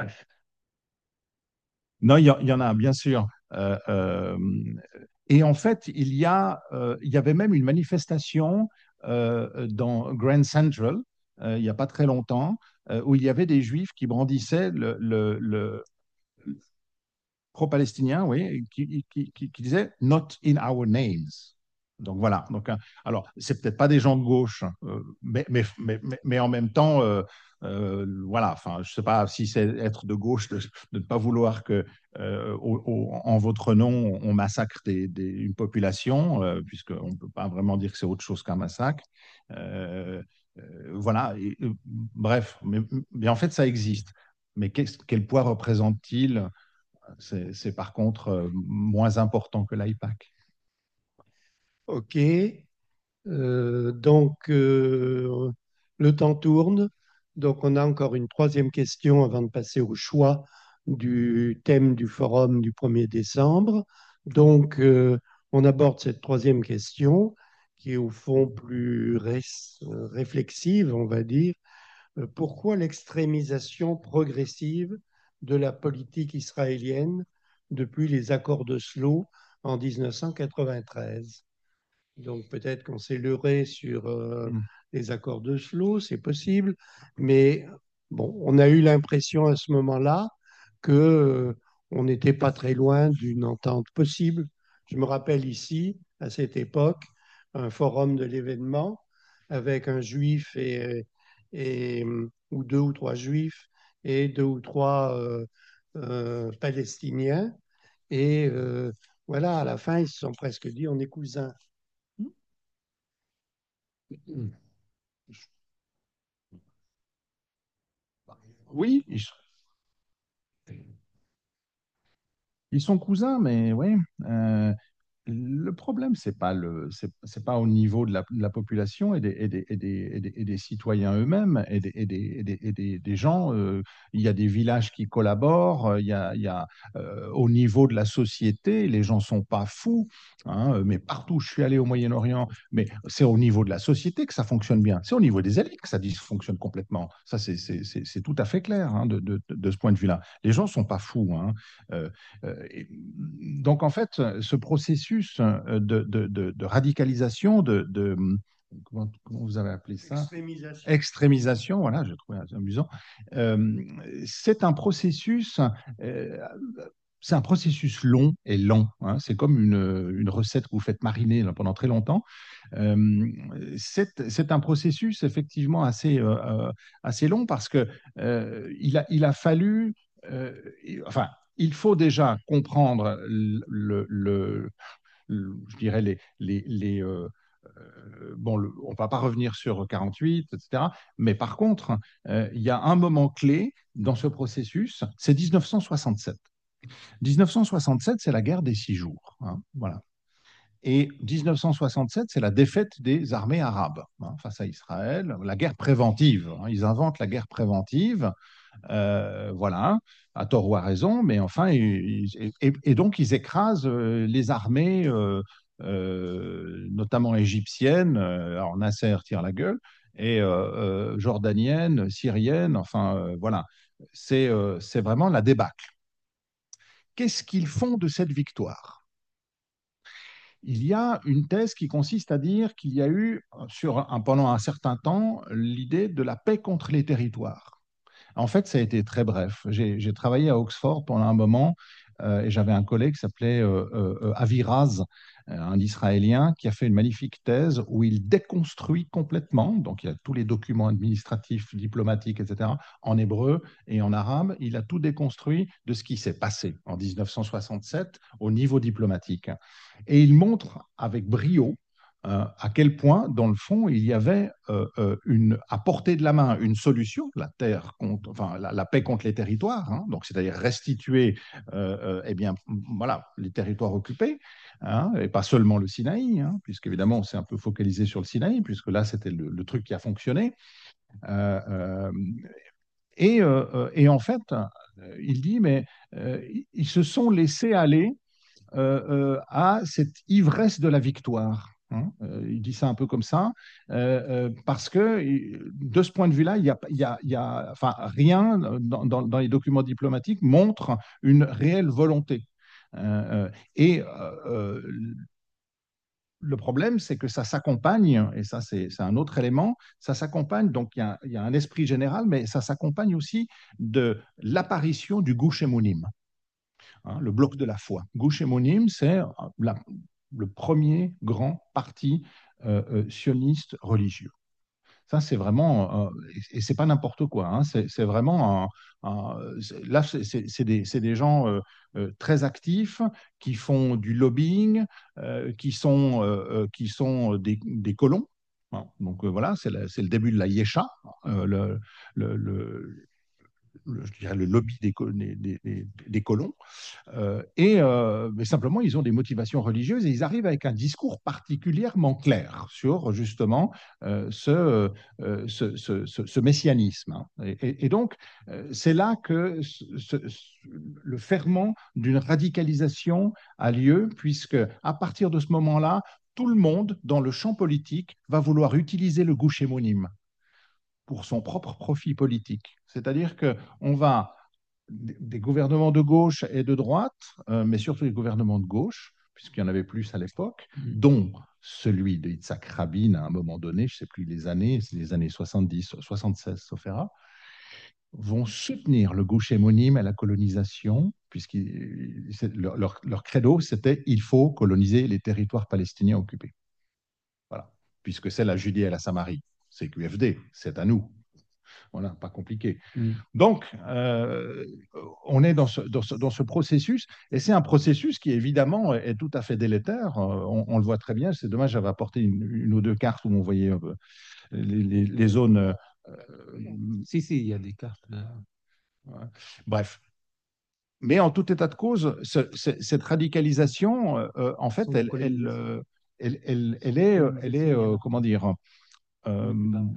non, il y, il y en a, bien sûr. Euh, euh, et en fait, il y, a, euh, il y avait même une manifestation euh, dans Grand Central, euh, il n'y a pas très longtemps, euh, où il y avait des Juifs qui brandissaient le, le, le pro-palestinien, oui, qui, qui, qui, qui disait Not in our names. Donc voilà. Donc, alors, c'est peut-être pas des gens de gauche, euh, mais, mais, mais, mais en même temps, euh, euh, voilà. Enfin, je sais pas si c'est être de gauche de, de ne pas vouloir que, euh, au, au, en votre nom, on massacre des, des, une population, euh, puisqu'on ne peut pas vraiment dire que c'est autre chose qu'un massacre. Euh, euh, voilà. Et, euh, bref, mais, mais en fait, ça existe. Mais quel, quel poids représente-t-il? C'est par contre euh, moins important que l'AIPAC. OK. Euh, donc, euh, le temps tourne. Donc, on a encore une troisième question avant de passer au choix du thème du forum du premier décembre. Donc, euh, on aborde cette troisième question qui est au fond plus ré réflexive, on va dire. Euh, Pourquoi l'extrémisation progressive de la politique israélienne depuis les accords d'Oslo en mille neuf cent quatre-vingt-treize? Donc peut-être qu'on s'est leurré sur euh, Mm. les accords d'Oslo, c'est possible, mais bon, on a eu l'impression à ce moment-là que euh, on n'était pas très loin d'une entente possible. Je me rappelle ici, à cette époque, un forum de l'événement avec un juif et, et ou deux ou trois juifs et deux ou trois euh, euh, Palestiniens. Et euh, voilà, à la fin, ils se sont presque dit, on est cousins. Oui, ils, ils sont cousins, mais oui. Euh, le problème, c'est pas le, c'est, c'est pas au niveau de la, de la population et des, et des, et des, et des, et des citoyens eux-mêmes et des, et des, et des, et des, des gens. Euh, il y a des villages qui collaborent. Il y a, il y a euh, au niveau de la société, les gens sont pas fous. Hein, mais partout où je suis allé au Moyen-Orient, mais c'est au niveau de la société que ça fonctionne bien. C'est au niveau des élites que ça dysfonctionne complètement. Ça, c'est, c'est, c'est, c'est tout à fait clair hein, de, de, de ce point de vue-là. Les gens sont pas fous. Hein. Euh, euh, et, donc en fait, ce processus de, de, de, de radicalisation, de, de comment, comment, vous avez appelé ça? Extrémisation. Extrémisation, voilà, je trouvais amusant. Euh, c'est un processus. Euh, c'est un processus long et lent. Hein. C'est comme une, une, recette que vous faites mariner pendant très longtemps. Euh, c'est un processus effectivement assez, euh, assez long parce que euh, il, a, il a fallu, euh, enfin, il faut déjà comprendre le, le, le, le je dirais les, les, les euh, euh, bon, le, on ne va pas revenir sur quarante-huit, et cetera. Mais par contre, euh, il y a un moment clé dans ce processus, c'est mille neuf cent soixante-sept. mille neuf cent soixante-sept, c'est la guerre des six jours. Hein, voilà. Et mille neuf cent soixante-sept, c'est la défaite des armées arabes hein, face à Israël, la guerre préventive. Hein, ils inventent la guerre préventive, euh, voilà, à tort ou à raison, mais enfin, et, et, et donc ils écrasent euh, les armées, euh, euh, notamment égyptiennes, euh, alors Nasser tire la gueule, et euh, euh, jordaniennes, syriennes, enfin, euh, voilà, c'est euh, c'est vraiment la débâcle. Qu'est-ce qu'ils font de cette victoire? Il y a une thèse qui consiste à dire qu'il y a eu, sur un, pendant un certain temps, l'idée de la paix contre les territoires. En fait, ça a été très bref. J'ai travaillé à Oxford pendant un moment euh, et j'avais un collègue qui s'appelait euh, euh, Avi Raz, un Israélien, qui a fait une magnifique thèse où il déconstruit complètement, donc il y a tous les documents administratifs, diplomatiques, et cetera, en hébreu et en arabe, il a tout déconstruit de ce qui s'est passé en mille neuf cent soixante-sept au niveau diplomatique. Et il montre avec brio euh, à quel point, dans le fond, il y avait euh, euh, une, à portée de la main une solution, la, terre contre, enfin, la, la paix contre les territoires, hein, donc c'est-à-dire restituer euh, euh, eh bien, voilà, les territoires occupés, hein, et pas seulement le Sinaï, hein, puisqu'évidemment on s'est un peu focalisé sur le Sinaï, puisque là c'était le, le truc qui a fonctionné. Euh, euh, et, euh, et en fait, il dit, mais euh, ils se sont laissés aller euh, euh, à cette ivresse de la victoire. Hein. Euh, il dit ça un peu comme ça, euh, euh, parce que de ce point de vue-là, il y a, il y a, il y a, enfin, rien dans, dans, dans les documents diplomatiques montre une réelle volonté. Euh, euh, et euh, le problème, c'est que ça s'accompagne, et ça, c'est un autre élément, ça s'accompagne, donc il y a, il y a un esprit général, mais ça s'accompagne aussi de l'apparition du Gush Emunim, hein, le bloc de la foi. Gush Emunim, c'est la, le premier grand parti euh, euh, sioniste religieux. Ça, c'est vraiment, euh, et c'est pas n'importe quoi, hein, c'est vraiment, un, un, là, c'est des, des gens euh, euh, très actifs qui font du lobbying, euh, qui sont, euh, qui sont des, des colons. Hein. Donc euh, voilà, c'est le, le début de la Yesha, euh, le, le, le, le, je dirais le lobby des, des, des, des colons. Euh, et euh, mais simplement, ils ont des motivations religieuses et ils arrivent avec un discours particulièrement clair sur justement euh, ce, euh, ce, ce, ce, ce messianisme. Et, et, et donc, euh, c'est là que ce, ce, le ferment d'une radicalisation a lieu, puisque à partir de ce moment-là, tout le monde dans le champ politique va vouloir utiliser le Gush Emunim pour son propre profit politique. C'est-à-dire qu'on va des gouvernements de gauche et de droite, euh, mais surtout des gouvernements de gauche, puisqu'il y en avait plus à l'époque, dont celui de Yitzhak Rabin à un moment donné, je ne sais plus les années, c'est les années soixante-dix, soixante-seize, sauf erreur, vont soutenir le Gush Emunim et la colonisation, puisque leur, leur, leur credo, c'était « il faut coloniser les territoires palestiniens occupés ». Voilà, puisque c'est la Judée et la Samarie, c'est Q F D, c'est à nous. Voilà, pas compliqué. Mm. Donc, euh, on est dans ce, dans ce, dans ce processus, et c'est un processus qui, évidemment, est tout à fait délétère. On, on le voit très bien. C'est dommage, j'avais apporté une, une ou deux cartes où on voyait euh, les, les, les zones. Euh, si, si, il y a des cartes. Là. Ouais. Bref. Mais en tout état de cause, ce, ce, cette radicalisation, euh, en fait, elle, elle, elle, elle, elle est, elle est euh, comment dire, euh,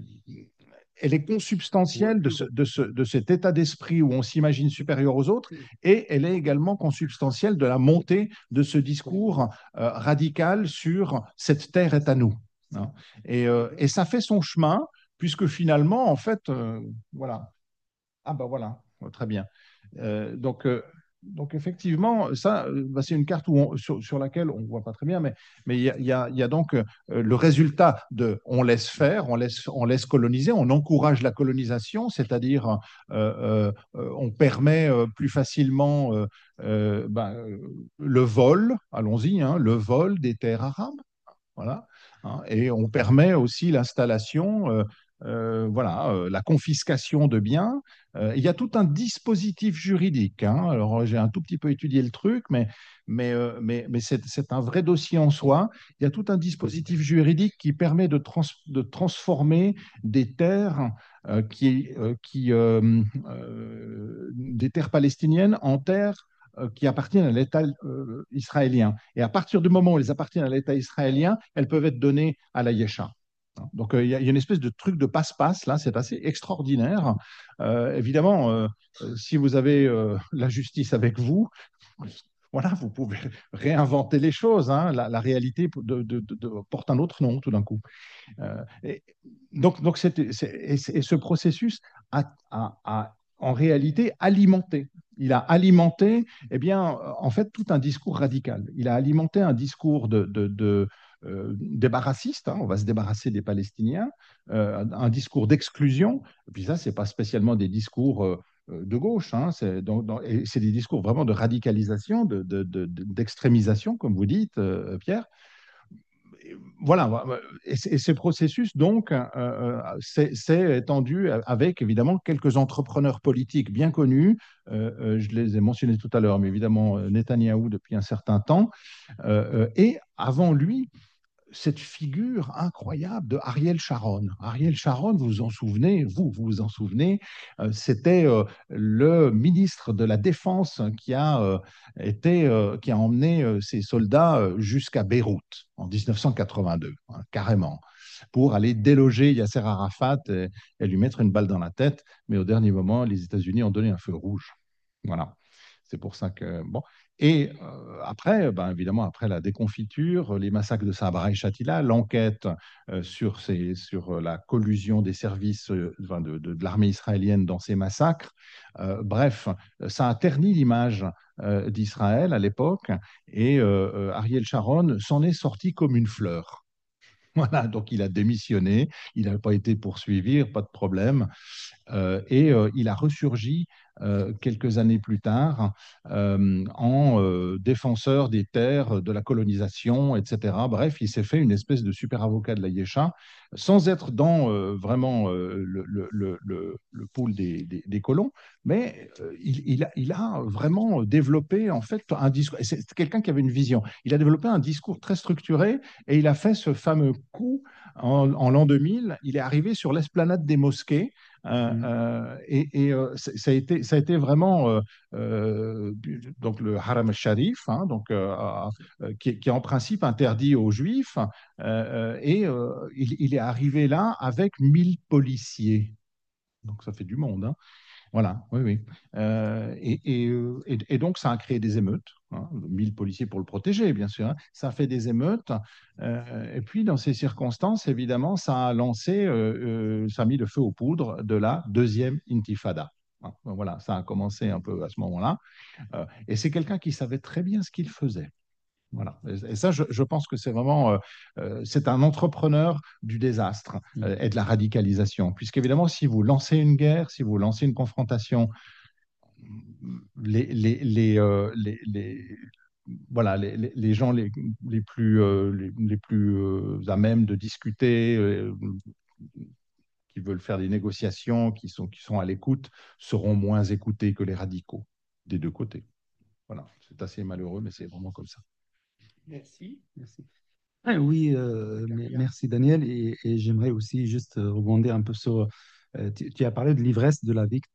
elle est consubstantielle de, ce, de, ce, de cet état d'esprit où on s'imagine supérieur aux autres, et elle est également consubstantielle de la montée de ce discours euh, radical sur « cette terre est à nous ». Hein. Et, euh, et ça fait son chemin, puisque finalement, en fait, euh, voilà. Ah ben voilà, très bien. Euh, donc, euh, donc effectivement, ça, bah, c'est une carte où on, sur, sur laquelle on ne voit pas très bien, mais mais il y a, y a, y a donc euh, le résultat de on laisse faire, on laisse, on laisse coloniser, on encourage la colonisation, c'est-à-dire euh, euh, on permet euh, plus facilement euh, euh, bah, le vol, allons-y, hein, le vol des terres arabes, voilà, hein, et on permet aussi l'installation. Euh, Euh, voilà, euh, la confiscation de biens. Euh, il y a tout un dispositif juridique. Hein. Alors, j'ai un tout petit peu étudié le truc, mais, mais, euh, mais, mais c'est un vrai dossier en soi. Il y a tout un dispositif juridique qui permet de, trans de transformer des terres, euh, qui, euh, qui, euh, euh, des terres palestiniennes en terres qui appartiennent à l'État euh, israélien. Et à partir du moment où elles appartiennent à l'État israélien, elles peuvent être données à la Yesha. Donc, il y, y a une espèce de truc de passe-passe, là, c'est assez extraordinaire. Euh, évidemment, euh, si vous avez euh, la justice avec vous, voilà, vous pouvez réinventer les choses. Hein. La, la réalité de, de, de, de, porte un autre nom tout d'un coup. Euh, et, donc, donc c'est, c'est, et, et ce processus a, a, a en réalité alimenté. Il a alimenté, eh bien, en fait, tout un discours radical. Il a alimenté un discours de, de, de Euh, débarrassiste, hein, on va se débarrasser des Palestiniens, euh, un discours d'exclusion, et puis ça, ce n'est pas spécialement des discours euh, de gauche, hein, c'est des discours vraiment de radicalisation, d'extrémisation, de, de, de, comme vous dites, euh, Pierre. Voilà, et, et ce processus, donc, euh, s'est étendu avec, évidemment, quelques entrepreneurs politiques bien connus. Euh, euh, je les ai mentionnés tout à l'heure, mais évidemment, Netanyahou depuis un certain temps. Euh, et avant lui, cette figure incroyable de Ariel Sharon. Ariel Sharon, vous vous en souvenez, vous, vous vous en souvenez, euh, c'était euh, le ministre de la Défense qui a, euh, été, euh, qui a emmené euh, ses soldats euh, jusqu'à Beyrouth en mille neuf cent quatre-vingt-deux, hein, carrément, pour aller déloger Yasser Arafat et, et lui mettre une balle dans la tête. Mais au dernier moment, les États-Unis ont donné un feu rouge. Voilà. C'est pour ça que, bon, Et euh, après, ben, évidemment, après la déconfiture, les massacres de Sabra et Shatila, l'enquête euh, sur, ces, sur la collusion des services euh, enfin, de, de, de l'armée israélienne dans ces massacres, euh, bref, ça a terni l'image euh, d'Israël à l'époque, et euh, euh, Ariel Sharon s'en est sorti comme une fleur. Voilà, donc il a démissionné, il n'a pas été poursuivi, pas de problème. Euh, et euh, il a ressurgi euh, quelques années plus tard euh, en euh, défenseur des terres, de la colonisation, et cetera. Bref, il s'est fait une espèce de super avocat de la Yécha, sans être dans euh, vraiment euh, le, le, le, le, le pool des, des, des colons, mais euh, il, il, a, il a vraiment développé en fait un discours. C'est quelqu'un qui avait une vision. Il a développé un discours très structuré et il a fait ce fameux coup en, en l'an deux mille. Il est arrivé sur l'esplanade des mosquées. Euh, euh, et et euh, ça, ça a été, ça a été vraiment euh, euh, donc le Haram al-Sharif, hein, donc, euh, euh, qui, est- qui est en principe interdit aux Juifs. Euh, euh, et euh, il, il est arrivé là avec mille policiers. Donc ça fait du monde, hein. Voilà, oui, oui. Euh, et, et, euh, et- et donc, ça a créé des émeutes. Hein, mille policiers pour le protéger, bien sûr, hein. Ça a fait des émeutes. Euh, et puis, dans ces circonstances, évidemment, ça a lancé, euh, euh, ça a mis le feu aux poudres de la deuxième intifada. Hein, voilà, ça a commencé un peu à ce moment-là. Euh, et c'est quelqu'un qui savait très bien ce qu'il faisait. Voilà. Et, et ça, je, je pense que c'est vraiment, euh, euh, c'est un entrepreneur du désastre euh, et de la radicalisation. Puisqu'évidemment, si vous lancez une guerre, si vous lancez une confrontation, les, les, les, euh, les, les- voilà, les, les- les gens les, les plus, euh, les, les plus euh, à même de discuter, euh, qui veulent faire des négociations, qui sont, qui sont à l'écoute, seront moins écoutés que les radicaux des deux côtés. Voilà, c'est assez malheureux, mais c'est vraiment comme ça. Merci. Merci. Ah oui, euh, me- merci Daniel. Et, et j'aimerais aussi juste euh, rebondir un peu sur. Euh, tu, tu as parlé de l'ivresse de la victoire.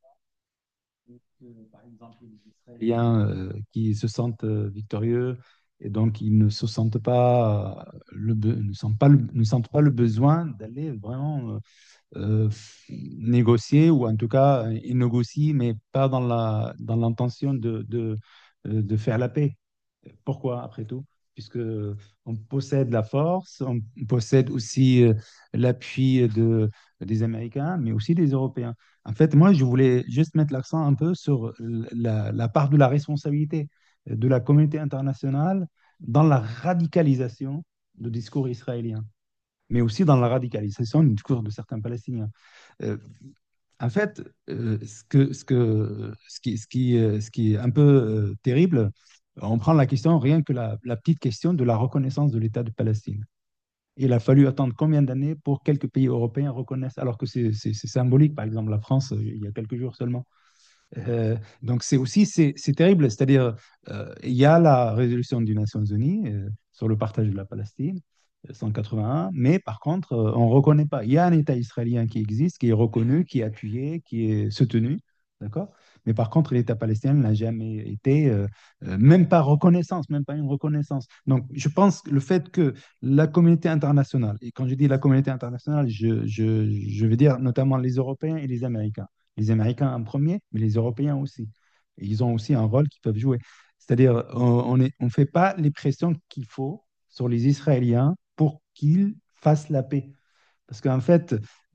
Par exemple, les Israéliens euh, qui se sentent euh, victorieux et donc ils ne se sentent pas, euh, le, be- ne sentent pas le, ne sentent pas le besoin d'aller vraiment euh, euh, négocier, ou en tout cas, euh, ils négocient, mais pas dans la, dans l'intention de, de, euh, de faire la paix. Pourquoi, après tout? Puisque on possède la force, on possède aussi euh, l'appui de, des Américains, mais aussi des Européens. En fait, moi, je voulais juste mettre l'accent un peu sur la, la part de la responsabilité de la communauté internationale dans la radicalisation du discours israélien, mais aussi dans la radicalisation du discours de certains Palestiniens. Euh, en fait, euh, ce que, ce que, ce qui, ce qui, euh, ce qui est un peu euh, terrible, on prend la question, rien que la, la petite question de la reconnaissance de l'État de Palestine. Il a fallu attendre combien d'années pour que quelques pays européens reconnaissent, alors que c'est c'est- c'est symbolique, par exemple la France, euh, il y a quelques jours seulement. Euh, donc c'est aussi, c'est c'est terrible, c'est-à-dire euh, il y a la résolution des Nations Unies euh, sur le partage de la Palestine, euh, cent quatre-vingt-un, mais par contre, euh, on ne reconnaît pas. Il y a un État israélien qui existe, qui est reconnu, qui est appuyé, qui est soutenu, d'accord? Mais par contre, l'État palestinien n'a jamais été, euh, euh, même pas reconnaissance, même pas une reconnaissance. Donc je pense que le fait que la communauté internationale, et quand je dis la communauté internationale, je, je, je veux dire notamment les Européens et les Américains, les Américains en premier, mais les Européens aussi. Et ils ont aussi un rôle qu'ils peuvent jouer. C'est-à-dire, on ne on fait pas les pressions qu'il faut sur les Israéliens pour qu'ils fassent la paix. Parce qu'en fait,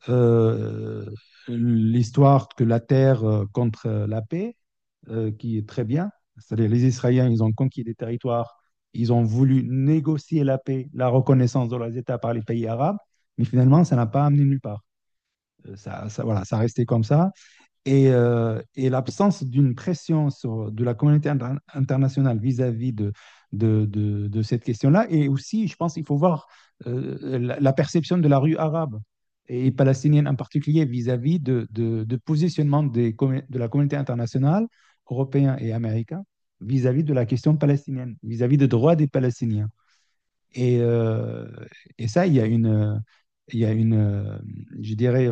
euh, l'histoire que la terre euh, contre la paix, euh, qui est très bien, c'est-à-dire les Israéliens, ils ont conquis des territoires, ils ont voulu négocier la paix, la reconnaissance de leurs États par les pays arabes, mais finalement, ça n'a pas amené nulle part. Euh, Ça, ça, voilà, ça a resté comme ça. Et, euh, et l'absence d'une pression sur, de la communauté inter- internationale vis-à-vis de, de, de, de cette question-là. Et aussi, je pense qu'il faut voir euh, la, la perception de la rue arabe et palestinienne en particulier vis-à-vis de, de, de positionnement des, commu- de la communauté internationale, européen et américain, vis-à-vis de la question palestinienne, vis-à-vis des droits des Palestiniens. Et, euh, et ça, il y a une, il y a une, euh, je dirais,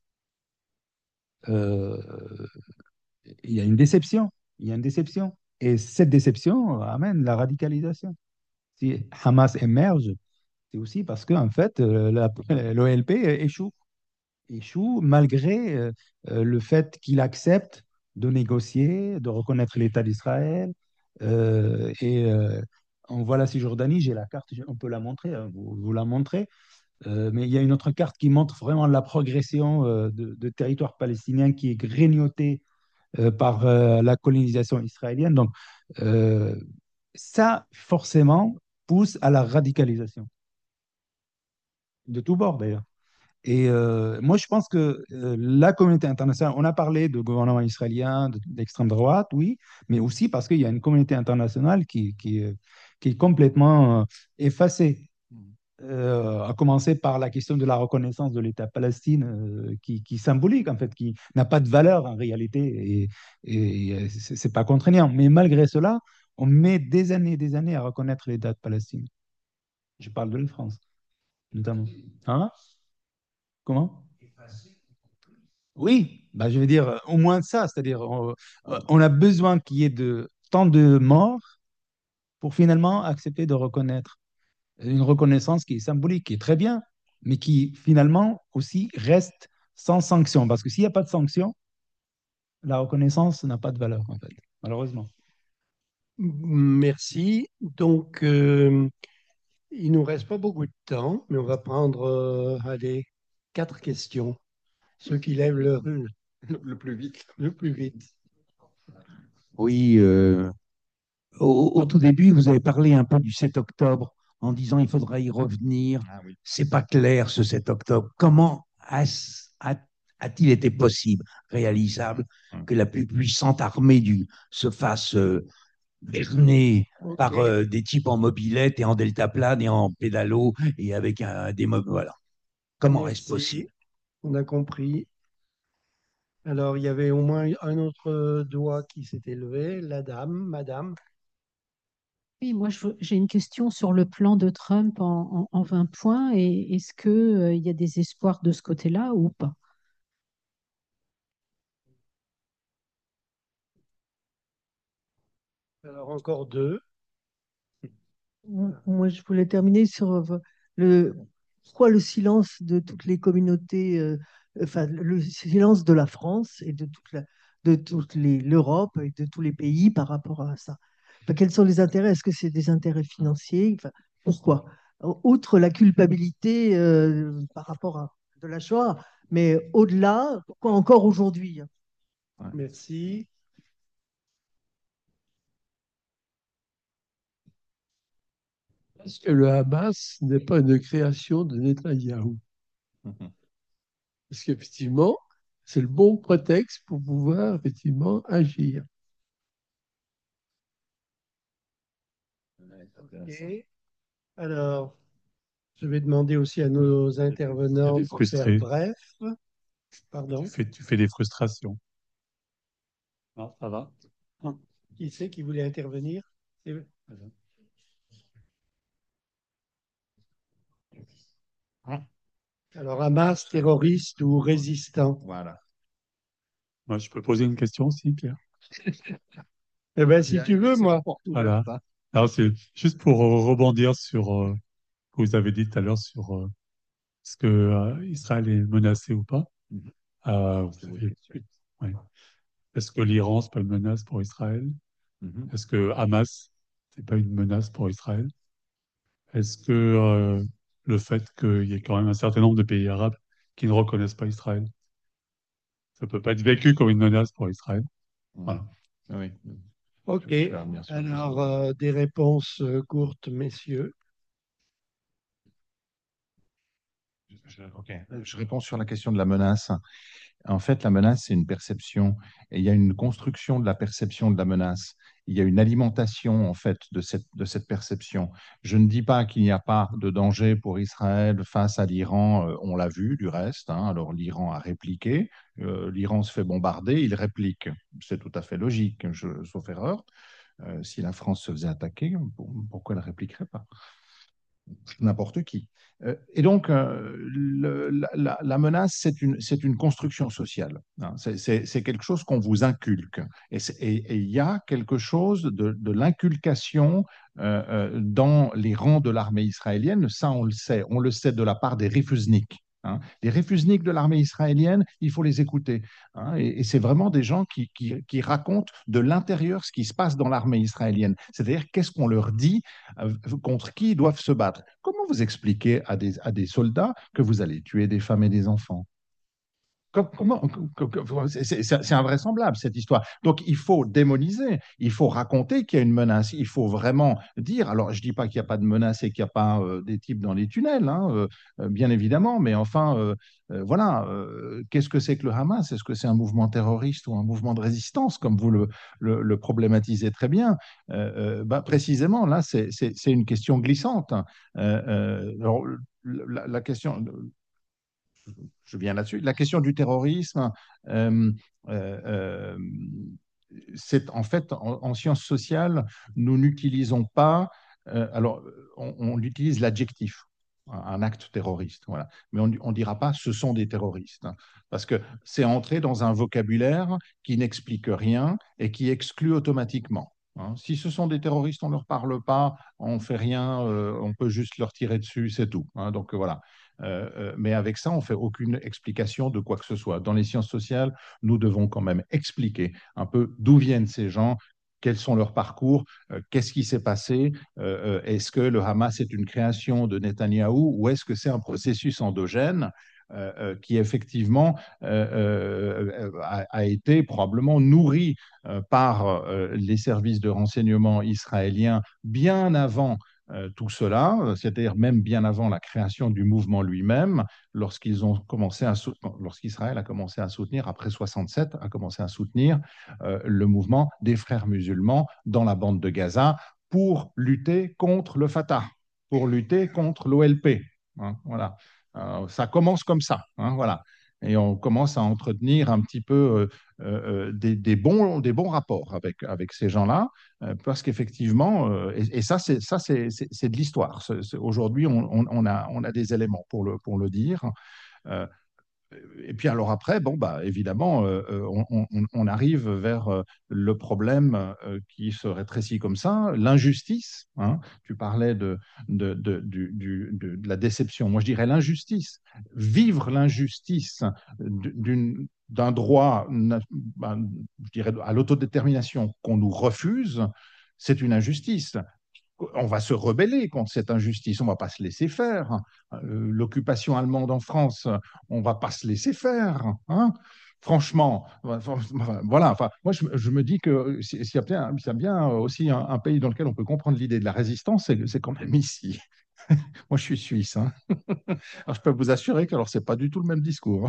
euh, il y a une déception. Il y a une déception. Et cette déception amène la radicalisation. Si Hamas émerge, c'est aussi parce que en fait, euh, la- l'O L P échoue. Échoue malgré euh, euh, le fait qu'il accepte de négocier, de reconnaître l'État d'Israël, Euh, et euh, on voit la Cisjordanie, j'ai la carte, on peut la montrer, hein, vous, vous la montrez. Euh, mais il y a une autre carte qui montre vraiment la progression euh, de, de territoire palestinien qui est grignoté euh, par euh, la colonisation israélienne. Donc, euh, ça, forcément, pousse à la radicalisation, de tous bords d'ailleurs. Et euh, moi, je pense que euh, la communauté internationale, on a parlé de gouvernement israélien, de- d'extrême droite, oui, mais aussi parce qu'il y a une communauté internationale qui, qui, est- qui est complètement euh, effacée. Euh, à commencer par la question de la reconnaissance de l'État Palestine, euh, qui, qui est symbolique, en fait, qui n'a pas de valeur en réalité, et, et c'est c'est pas contraignant. Mais malgré cela, on met des années et des années à reconnaître l'État de Palestine. Je parle de la France, notamment. Hein? Comment? Oui, bah, je veux dire, euh, au moins ça, c'est-à-dire, on, euh, on a besoin qu'il y ait de, tant de morts pour finalement accepter de reconnaître une reconnaissance qui est symbolique, qui est très bien, mais qui finalement aussi reste sans sanction. Parce que s'il n'y a pas de sanction, la reconnaissance n'a pas de valeur, en fait, malheureusement. Merci. Donc, euh, il nous reste pas beaucoup de temps, mais on va prendre, euh, allez, quatre questions. Ceux qui lèvent le, le, le plus vite. Le plus vite. Oui, euh, au, au tout début, vous avez parlé un peu du sept octobre en disant il faudra y revenir. Ah oui. C'est pas clair ce sept octobre. Comment a-s- a- a-t-il été possible, réalisable, que la plus puissante armée du se fasse euh, berner Ok. par euh, des types en mobilette et en deltaplane et en pédalo et avec un, des mo- voilà. Comment est-ce Merci. possible? On a compris. Alors, il y avait au moins un autre doigt qui s'était levé. La dame, madame. Oui, moi, je veux- j'ai une question sur le plan de Trump en, en- en vingt points. Et est-ce que, euh, il y a des espoirs de ce côté-là ou pas? Alors, encore deux. Moi, je voulais terminer sur euh, le, pourquoi le silence de toutes les communautés, euh, enfin, le silence de la France et de toute la, de toute les, l'Europe et de tous les pays par rapport à ça. Enfin, quels sont les intérêts? Est-ce que c'est des intérêts financiers? Enfin, pourquoi? Outre la culpabilité euh, par rapport à de la Shoah, mais au-delà, pourquoi encore aujourd'hui? Merci. Parce que le Hamas n'est pas une création de Netanyahou. Parce qu'effectivement, c'est le bon prétexte pour pouvoir effectivement agir. Ok. Alors, je vais demander aussi à nos intervenants Des de faire frustrés. bref. Pardon. Tu fais, tu fais des frustrations. Non, ça va? Qui c'est qui voulait intervenir? C'est- Alors, Hamas, terroriste ou résistant? Voilà. Moi, je peux poser une question aussi, Pierre? Eh bien, si tu veux, moi. Voilà. Alors, c'est juste pour euh, rebondir sur euh, ce que vous avez dit tout à l'heure sur euh, est-ce que euh, Israël est menacé ou pas. Euh, vous avez- ouais. Est-ce que l'Iran, c'est pas une menace pour Israël? Mhm. Est-ce que Hamas, c'est pas une menace pour Israël? Est-ce que euh, le fait qu'il y ait quand même un certain nombre de pays arabes qui ne reconnaissent pas Israël, ça peut pas être vécu comme une menace pour Israël? Voilà. Oui. OK. Super, bien sûr. Alors, euh, des réponses euh, courtes, messieurs. Je, ok. Je réponds sur la question de la menace. En fait, la menace, c'est une perception. Et il y a une construction de la perception de la menace. Il y a une alimentation, en fait, de cette, de cette perception. Je ne dis pas qu'il n'y a pas de danger pour Israël face à l'Iran. Euh, on l'a vu, du reste, hein. Alors, l'Iran a répliqué. Euh, L'Iran se fait bombarder, il réplique. C'est tout à fait logique, je- sauf erreur. Euh, si la France se faisait attaquer, pour- pourquoi elle ne répliquerait pas? N'importe qui. Euh, Et donc, euh, le- la, la- la menace, c'est une, c'est une construction sociale, hein. C'est c'est- c'est quelque chose qu'on vous inculque. Et c'est- et- et il y a quelque chose de, de l'inculcation euh, euh, dans les rangs de l'armée israélienne. Ça, on le sait. On le sait de la part des Rifusnik, Hein. Les réfusniks de l'armée israélienne, il faut les écouter. Hein. Et, et c'est vraiment des gens qui, qui, qui racontent de l'intérieur ce qui se passe dans l'armée israélienne. C'est-à-dire qu'est-ce qu'on leur dit, euh, contre qui ils doivent se battre. Comment vous expliquez à des, à des soldats que vous allez tuer des femmes et des enfants? Comment, c'est invraisemblable cette histoire. Donc il faut démoniser, il faut raconter qu'il y a une menace, il faut vraiment dire. Alors je ne dis pas qu'il n'y a pas de menace et qu'il n'y a pas euh, des types dans les tunnels, hein, euh, euh, bien évidemment, mais enfin euh, euh, voilà, euh, qu'est-ce que c'est que le Hamas? Est-ce que c'est un mouvement terroriste ou un mouvement de résistance, comme vous le, le, le problématisez très bien? euh, euh, bah, Précisément, là, c'est une question glissante. Euh, euh, alors, la, la question je viens là-dessus. La question du terrorisme, euh, euh, euh, c'est en fait, en, en sciences sociales, nous n'utilisons pas, euh, alors on, on utilise l'adjectif, un, un acte terroriste, voilà. Mais on ne dira pas ce sont des terroristes, hein, parce que c'est entrer dans un vocabulaire qui n'explique rien et qui exclut automatiquement. Hein. Si ce sont des terroristes, on ne leur parle pas, on ne fait rien, euh, on peut juste leur tirer dessus, c'est tout. Hein. Donc voilà. Euh, euh, mais avec ça, on ne fait aucune explication de quoi que ce soit. Dans les sciences sociales, nous devons quand même expliquer un peu d'où viennent ces gens, quels sont leurs parcours, euh, qu'est-ce qui s'est passé, euh, euh, est-ce que le Hamas est une création de Netanyahou ou est-ce que c'est un processus endogène euh, euh, qui effectivement euh, euh, a, a été probablement nourri euh, par euh, les services de renseignement israéliens bien avant euh, tout cela, c'est-à-dire même bien avant la création du mouvement lui-même, lorsqu'ils ont commencé à lorsqu'Israël a commencé à soutenir, après soixante-sept, a commencé à soutenir euh, le mouvement des frères musulmans dans la bande de Gaza pour lutter contre le Fatah, pour lutter contre l'O L P. Hein, voilà. Euh, ça commence comme ça. Hein, voilà. Et on commence à entretenir un petit peu euh, euh, des, des, bons, des bons rapports avec, avec ces gens-là, euh, parce qu'effectivement, euh, et, et ça, c'est de l'histoire. Aujourd'hui, on, on, on, a, on a des éléments pour le, pour le dire. Euh, et puis alors après, bon, bah, évidemment, euh, on, on, on, arrive vers euh, le problème euh, qui se rétrécit comme ça, l'injustice. Hein. Tu parlais de, de, de, du, du, de, de la déception. Moi, je dirais l'injustice. Vivre l'injustice d'un droit, ben, je dirais, à l'autodétermination qu'on nous refuse, c'est une injustice. On va se rebeller contre cette injustice, on ne va pas se laisser faire. Euh, L'occupation allemande en France, on ne va pas se laisser faire. Hein. Franchement, voilà. Enfin, moi, je, je, me dis que s'il y a bien, y a bien aussi un, un, pays dans lequel on peut comprendre l'idée de la résistance, c'est quand même ici. Moi, je suis suisse. Hein. Alors, je peux vous assurer que alors c'est pas du tout le même discours.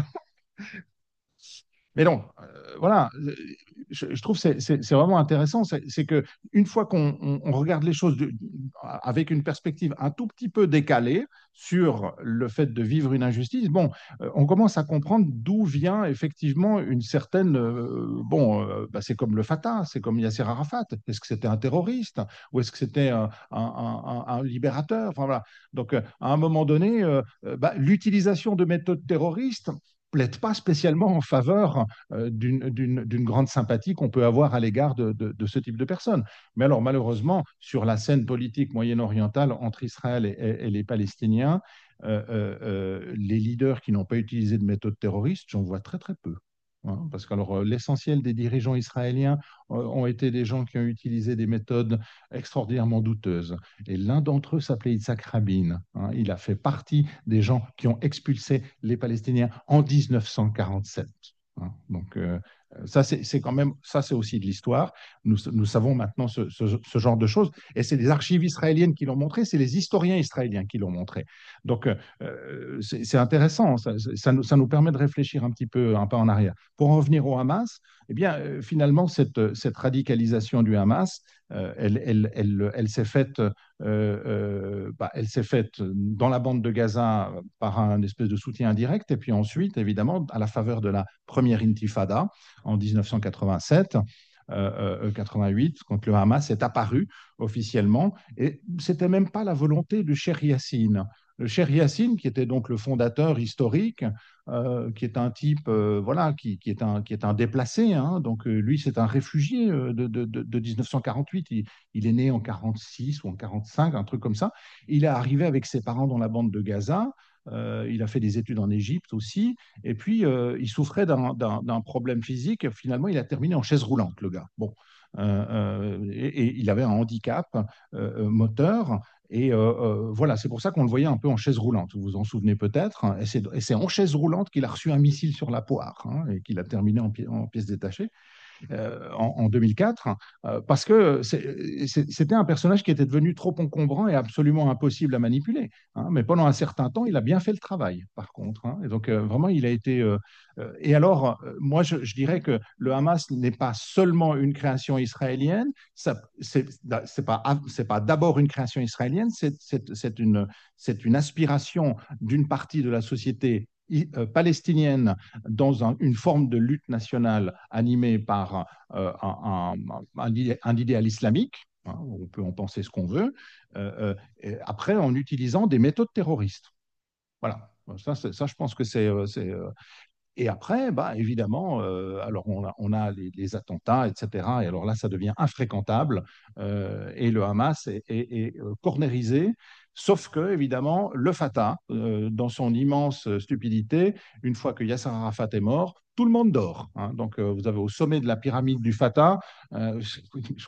Mais non, euh, voilà, je, je trouve que c'est vraiment intéressant, c'est qu'une fois qu'on on, on regarde les choses de, avec une perspective un tout petit peu décalée sur le fait de vivre une injustice, bon, euh, on commence à comprendre d'où vient effectivement une certaine... Euh, bon, euh, bah, c'est comme le Fatah, c'est comme Yasser Arafat. Est-ce que c'était un terroriste ou est-ce que c'était un, un, un, un, libérateur? Enfin, voilà. Donc, à un moment donné, euh, bah, l'utilisation de méthodes terroristes plaide pas spécialement en faveur euh, d'une grande sympathie qu'on peut avoir à l'égard de, de, de ce type de personnes. Mais alors, malheureusement, sur la scène politique moyen-orientale entre Israël et, et, et les Palestiniens, euh, euh, les leaders qui n'ont pas utilisé de méthode terroriste, j'en vois très, très peu. Hein, parce que alors, l'essentiel des dirigeants israéliens euh, ont été des gens qui ont utilisé des méthodes extraordinairement douteuses. Et l'un d'entre eux s'appelait Yitzhak Rabin. Hein, il a fait partie des gens qui ont expulsé les Palestiniens en mille neuf cent quarante-sept. Hein, donc, euh, ça, c'est quand même, ça, c'est aussi de l'histoire. Nous, nous savons maintenant ce, ce, ce genre de choses. Et c'est les archives israéliennes qui l'ont montré, c'est les historiens israéliens qui l'ont montré. Donc, euh, c'est intéressant. Ça, ça, nous, ça nous permet de réfléchir un petit peu, un pas en arrière. Pour en revenir au Hamas, eh bien, euh, finalement, cette, cette radicalisation du Hamas, euh, elle, elle, elle, elle s'est faite, euh, euh, bah, elle s'est faite dans la bande de Gaza par un espèce de soutien indirect, et puis ensuite, évidemment, à la faveur de la première intifada en mille neuf cent quatre-vingt-sept. Euh, quatre-vingt-huit, quand le Hamas est apparu officiellement. Et ce n'était même pas la volonté du Cheikh Yassine. Le Cheikh Yassine, qui était donc le fondateur historique, euh, qui est un type, euh, voilà, qui, qui, est un, qui est un déplacé. Hein, donc, euh, lui, c'est un réfugié de, de, de, de mille neuf cent quarante-huit. Il, il est né en quarante-six ou en quarante-cinq, un truc comme ça. Il est arrivé avec ses parents dans la bande de Gaza. Euh, il a fait des études en Égypte aussi. Et puis, euh, il souffrait d'un, d'un, d'un problème physique. Finalement, il a terminé en chaise roulante, le gars. Bon. Euh, euh, et, et il avait un handicap euh, moteur. Et euh, euh, voilà, c'est pour ça qu'on le voyait un peu en chaise roulante. Vous vous en souvenez peut-être. Et c'est, et c'est en chaise roulante qu'il a reçu un missile sur la poire, hein, et qu'il a terminé en, pi- en pièces détachées. Euh, en, en deux mille quatre, euh, parce que c'est- c'est- c'était un personnage qui était devenu trop encombrant et absolument impossible à manipuler, hein. Mais pendant un certain temps, il a bien fait le travail, par contre, hein. Et donc, euh, vraiment, il a été. Euh, euh, et alors, euh, moi, je, je dirais que le Hamas n'est pas seulement une création israélienne, ça, c'est c'est pas, c'est pas d'abord une création israélienne, c'est c'est- c'est une, c'est une aspiration d'une partie de la société i- euh, palestinienne dans un- une forme de lutte nationale animée par euh, un, un- un idé- un idéal islamique, hein, on peut en penser ce qu'on veut, euh, euh, et après en utilisant des méthodes terroristes. Voilà. Ça, c'est- ça, je pense que c'est, euh, c'est, euh, et après, bah, évidemment, euh, alors on a, on a les, les attentats, et cetera. Et alors là, ça devient infréquentable, euh, et le Hamas est, est- est, euh, cornérisé. Sauf que, évidemment, le Fatah, euh, dans son immense stupidité, une fois que Yasser Arafat est mort, tout le monde dort, hein. Donc, euh, vous avez au sommet de la pyramide du Fatah, euh, je,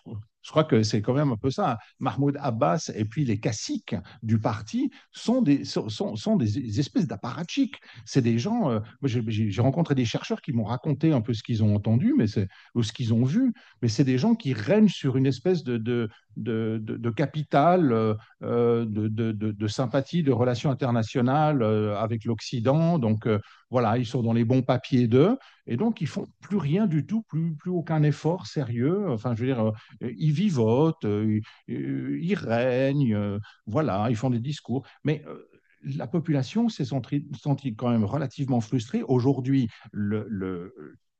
je crois que c'est quand même un peu ça, Mahmoud Abbas et puis les caciques du parti sont des, sont, sont- sont des espèces d'apparatchiks. C'est des gens, euh, moi, j'ai j'ai rencontré des chercheurs qui m'ont raconté un peu ce qu'ils ont entendu, mais c'est, ou ce qu'ils ont vu, mais c'est des gens qui règnent sur une espèce de, de, de, de, de capital, euh, euh, de, de, de, de sympathie, de relations internationales euh, avec l'Occident. Donc euh, voilà, ils sont dans les bons papiers d'eux, et donc ils font plus rien du tout, plus, plus aucun effort sérieux. Enfin, je veux dire, euh, ils vivotent, euh, ils, ils règnent, euh, voilà, ils font des discours, mais euh, la population s'est sentie, sentie quand même relativement frustrée. Aujourd'hui, le, le,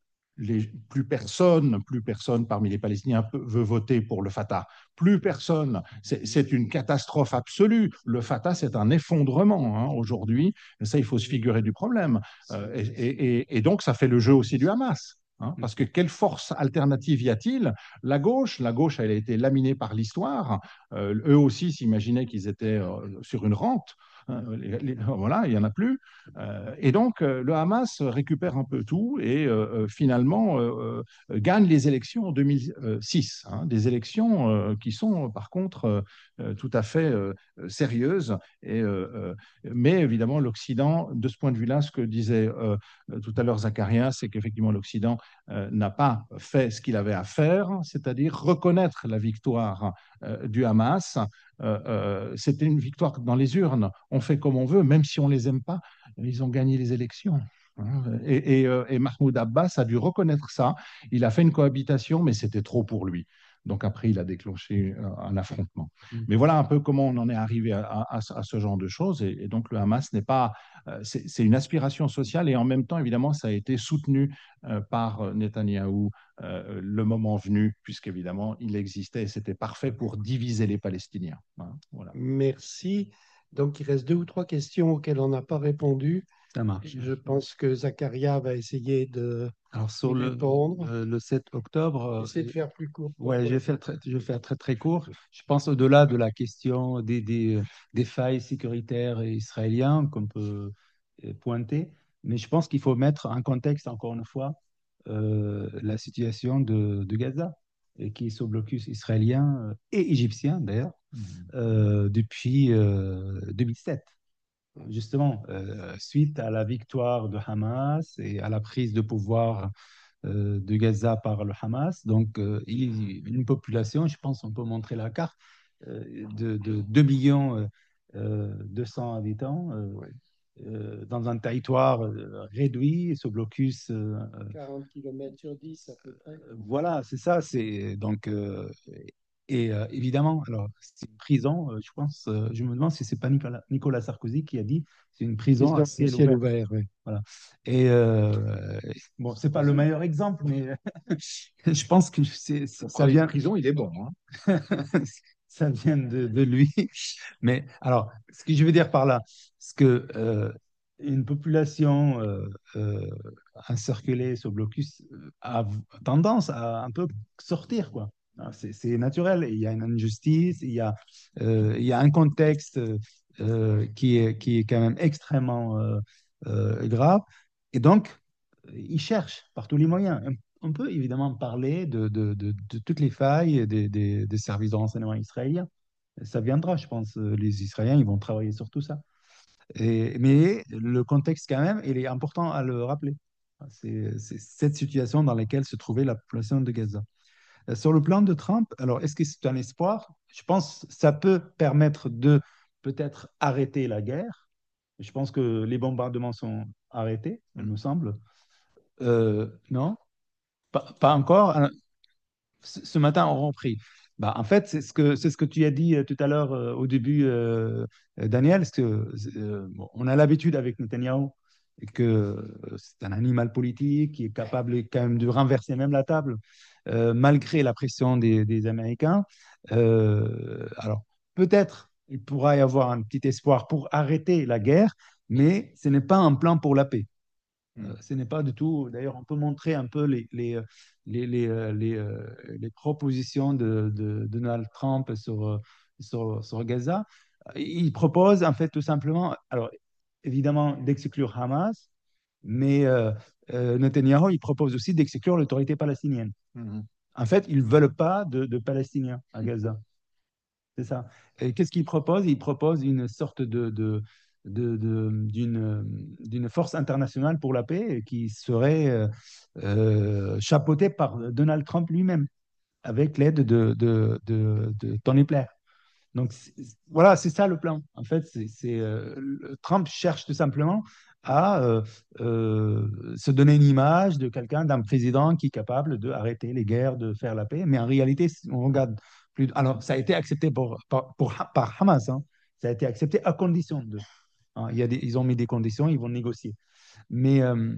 les, plus personne, plus personne parmi les Palestiniens peut, veut voter pour le Fatah. Plus personne. C'est, c'est une catastrophe absolue. Le Fatah, c'est un effondrement, hein, aujourd'hui. Et ça, il faut se figurer du problème. Euh, et, et, et, donc, ça fait le jeu aussi du Hamas. Hein, parce que quelle force alternative y a-t-il? La gauche, la gauche, elle a été laminée par l'histoire. Euh, eux aussi s'imaginaient qu'ils étaient euh, sur une rente. Les, les, voilà, il n'y en a plus. Euh, et donc, euh, le Hamas récupère un peu tout et euh, finalement euh, euh, gagne les élections en deux mille six, hein, des élections euh, qui sont par contre euh, tout à fait euh, sérieuses. Et, euh, mais évidemment, l'Occident, de ce point de vue-là, ce que disait euh, tout à l'heure Zacharia, c'est qu'effectivement, l'Occident euh, n'a pas fait ce qu'il avait à faire, c'est-à-dire reconnaître la victoire euh, du Hamas. Euh, euh, c'était une victoire dans les urnes. On fait comme on veut, même si on ne les aime pas, ils ont gagné les élections. Et, et, euh, et Mahmoud Abbas a dû reconnaître ça. Il a fait une cohabitation, mais c'était trop pour lui. Donc après, il a déclenché euh, un affrontement. Mm. Mais voilà un peu comment on en est arrivé à, à, à ce genre de choses. Et, et donc le Hamas n'est pas, euh, c'est, c'est une aspiration sociale et en même temps, évidemment, ça a été soutenu euh, par Netanyahou euh, le moment venu, puisqu'évidemment, il existait et c'était parfait pour diviser les Palestiniens. Hein, voilà. Merci. Donc il reste deux ou trois questions auxquelles on n'a pas répondu. Ça marche. Je pense que Zacharia va essayer de Alors, sur le, répondre. euh, le sept octobre, Essaye de faire plus court. ouais, je vais faire très, je vais faire très très court. Je pense au-delà de la question des, des, des failles sécuritaires israéliennes qu'on peut euh, pointer, mais je pense qu'il faut mettre en contexte, encore une fois, euh, la situation de, de Gaza, et qui est sous blocus israélien euh, et égyptien d'ailleurs, euh, depuis euh, deux mille sept. Justement, euh, suite à la victoire de Hamas et à la prise de pouvoir euh, de Gaza par le Hamas, donc euh, il, une population, je pense on peut montrer la carte, euh, de, de deux millions deux cents habitants euh, ouais. euh, dans un territoire euh, réduit, ce blocus. Euh, quarante kilomètres sur dix à peu près. Voilà, c'est ça. C'est, donc, euh, et euh, évidemment, alors c'est une prison, euh, je pense, euh, je me demande si c'est pas Nicolas, Nicolas Sarkozy qui a dit c'est une prison à ciel, ciel ouvert. ouvert oui. Voilà. Et euh, bon, c'est pas le meilleur exemple, mais je pense que c'est, ça vient. Prison, il est bon. Hein. Ça vient de, de lui. Mais alors, ce que je veux dire par là, c'est que euh, une population euh, euh, encerclée sur blocus a tendance à un peu sortir, quoi. C'est, c'est naturel. Il y a une injustice, il y a, euh, il y a un contexte euh, qui est, qui est quand même extrêmement euh, euh, grave. Et donc, ils cherchent par tous les moyens. On peut évidemment parler de, de, de, de toutes les failles des, des, des services de renseignement israéliens. Ça viendra, je pense. Les Israéliens, ils vont travailler sur tout ça. Et, mais le contexte, quand même, il est important à le rappeler. C'est c'est cette situation dans laquelle se trouvait la population de Gaza. Euh, Sur le plan de Trump, alors est-ce que c'est un espoir? Je pense que ça peut permettre de peut-être arrêter la guerre. Je pense que les bombardements sont arrêtés, il me semble. Euh, non, pas, pas encore. Euh, Ce ce matin, on repris. Bah, en fait, c'est ce que, c'est ce que tu as dit euh, tout à l'heure euh, au début, euh, euh, Daniel, parce que euh, bon, on a l'habitude avec Netanyahou et que euh, c'est un animal politique qui est capable quand même de renverser même la table, euh, malgré la pression des, des Américains. Euh, alors, peut-être il pourra y avoir un petit espoir pour arrêter la guerre, mais ce n'est pas un plan pour la paix. Euh, ce n'est pas du tout. D'ailleurs, on peut montrer un peu les, les, les, les, euh, les, euh, les propositions de, de Donald Trump sur, euh, sur, sur Gaza. Il propose, en fait, tout simplement, alors évidemment, d'exclure Hamas, mais euh, euh, Netanyahu, il propose aussi d'exclure l'autorité palestinienne. Mhm. En fait, ils ne veulent pas de, de Palestiniens à Gaza. C'est ça. Et qu'est-ce qu'il propose? Il propose une sorte de, de, de- de- d'une, d'une force internationale pour la paix qui serait euh, euh, chapeautée par Donald Trump lui-même, avec l'aide de, de, de, de Tony Blair. Donc c'est- voilà, c'est ça le plan. En fait, c'est, c'est, euh, le- Trump cherche tout simplement à euh, euh, se donner une image de quelqu'un, d'un président qui est capable d'arrêter les guerres, de faire la paix. Mais en réalité, si on regarde plus. Alors, ça a été accepté pour, par, pour- par Hamas. Hein. Ça a été accepté à condition de. Hein, il y a des- ils ont mis des conditions, ils vont négocier. Mais, euh,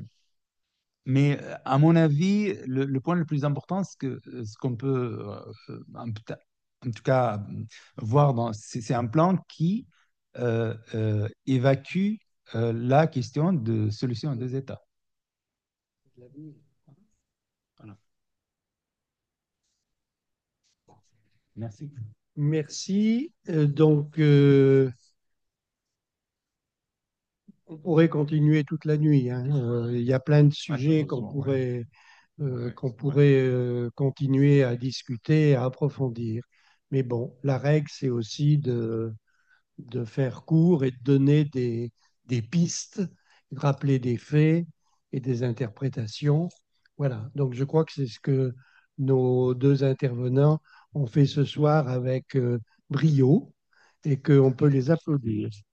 mais euh, à mon avis, le, le point le plus important, c'est que euh, ce qu'on peut, euh, en, tout en tout cas, euh, voir dans, c'est c'est un plan qui euh, euh, évacue euh, la question de solution à deux États. Voilà. Merci. Merci. Euh, donc, euh, on pourrait continuer toute la nuit, hein. Euh, il y a plein de sujets qu'on pourrait, euh, qu'on pourrait euh, continuer à discuter, à approfondir. Mais bon, la règle, c'est aussi de, de faire court et de donner des, des pistes, de rappeler des faits et des interprétations. Voilà. Donc, je crois que c'est ce que nos deux intervenants ont fait ce soir avec euh, brio et qu'on peut les applaudir.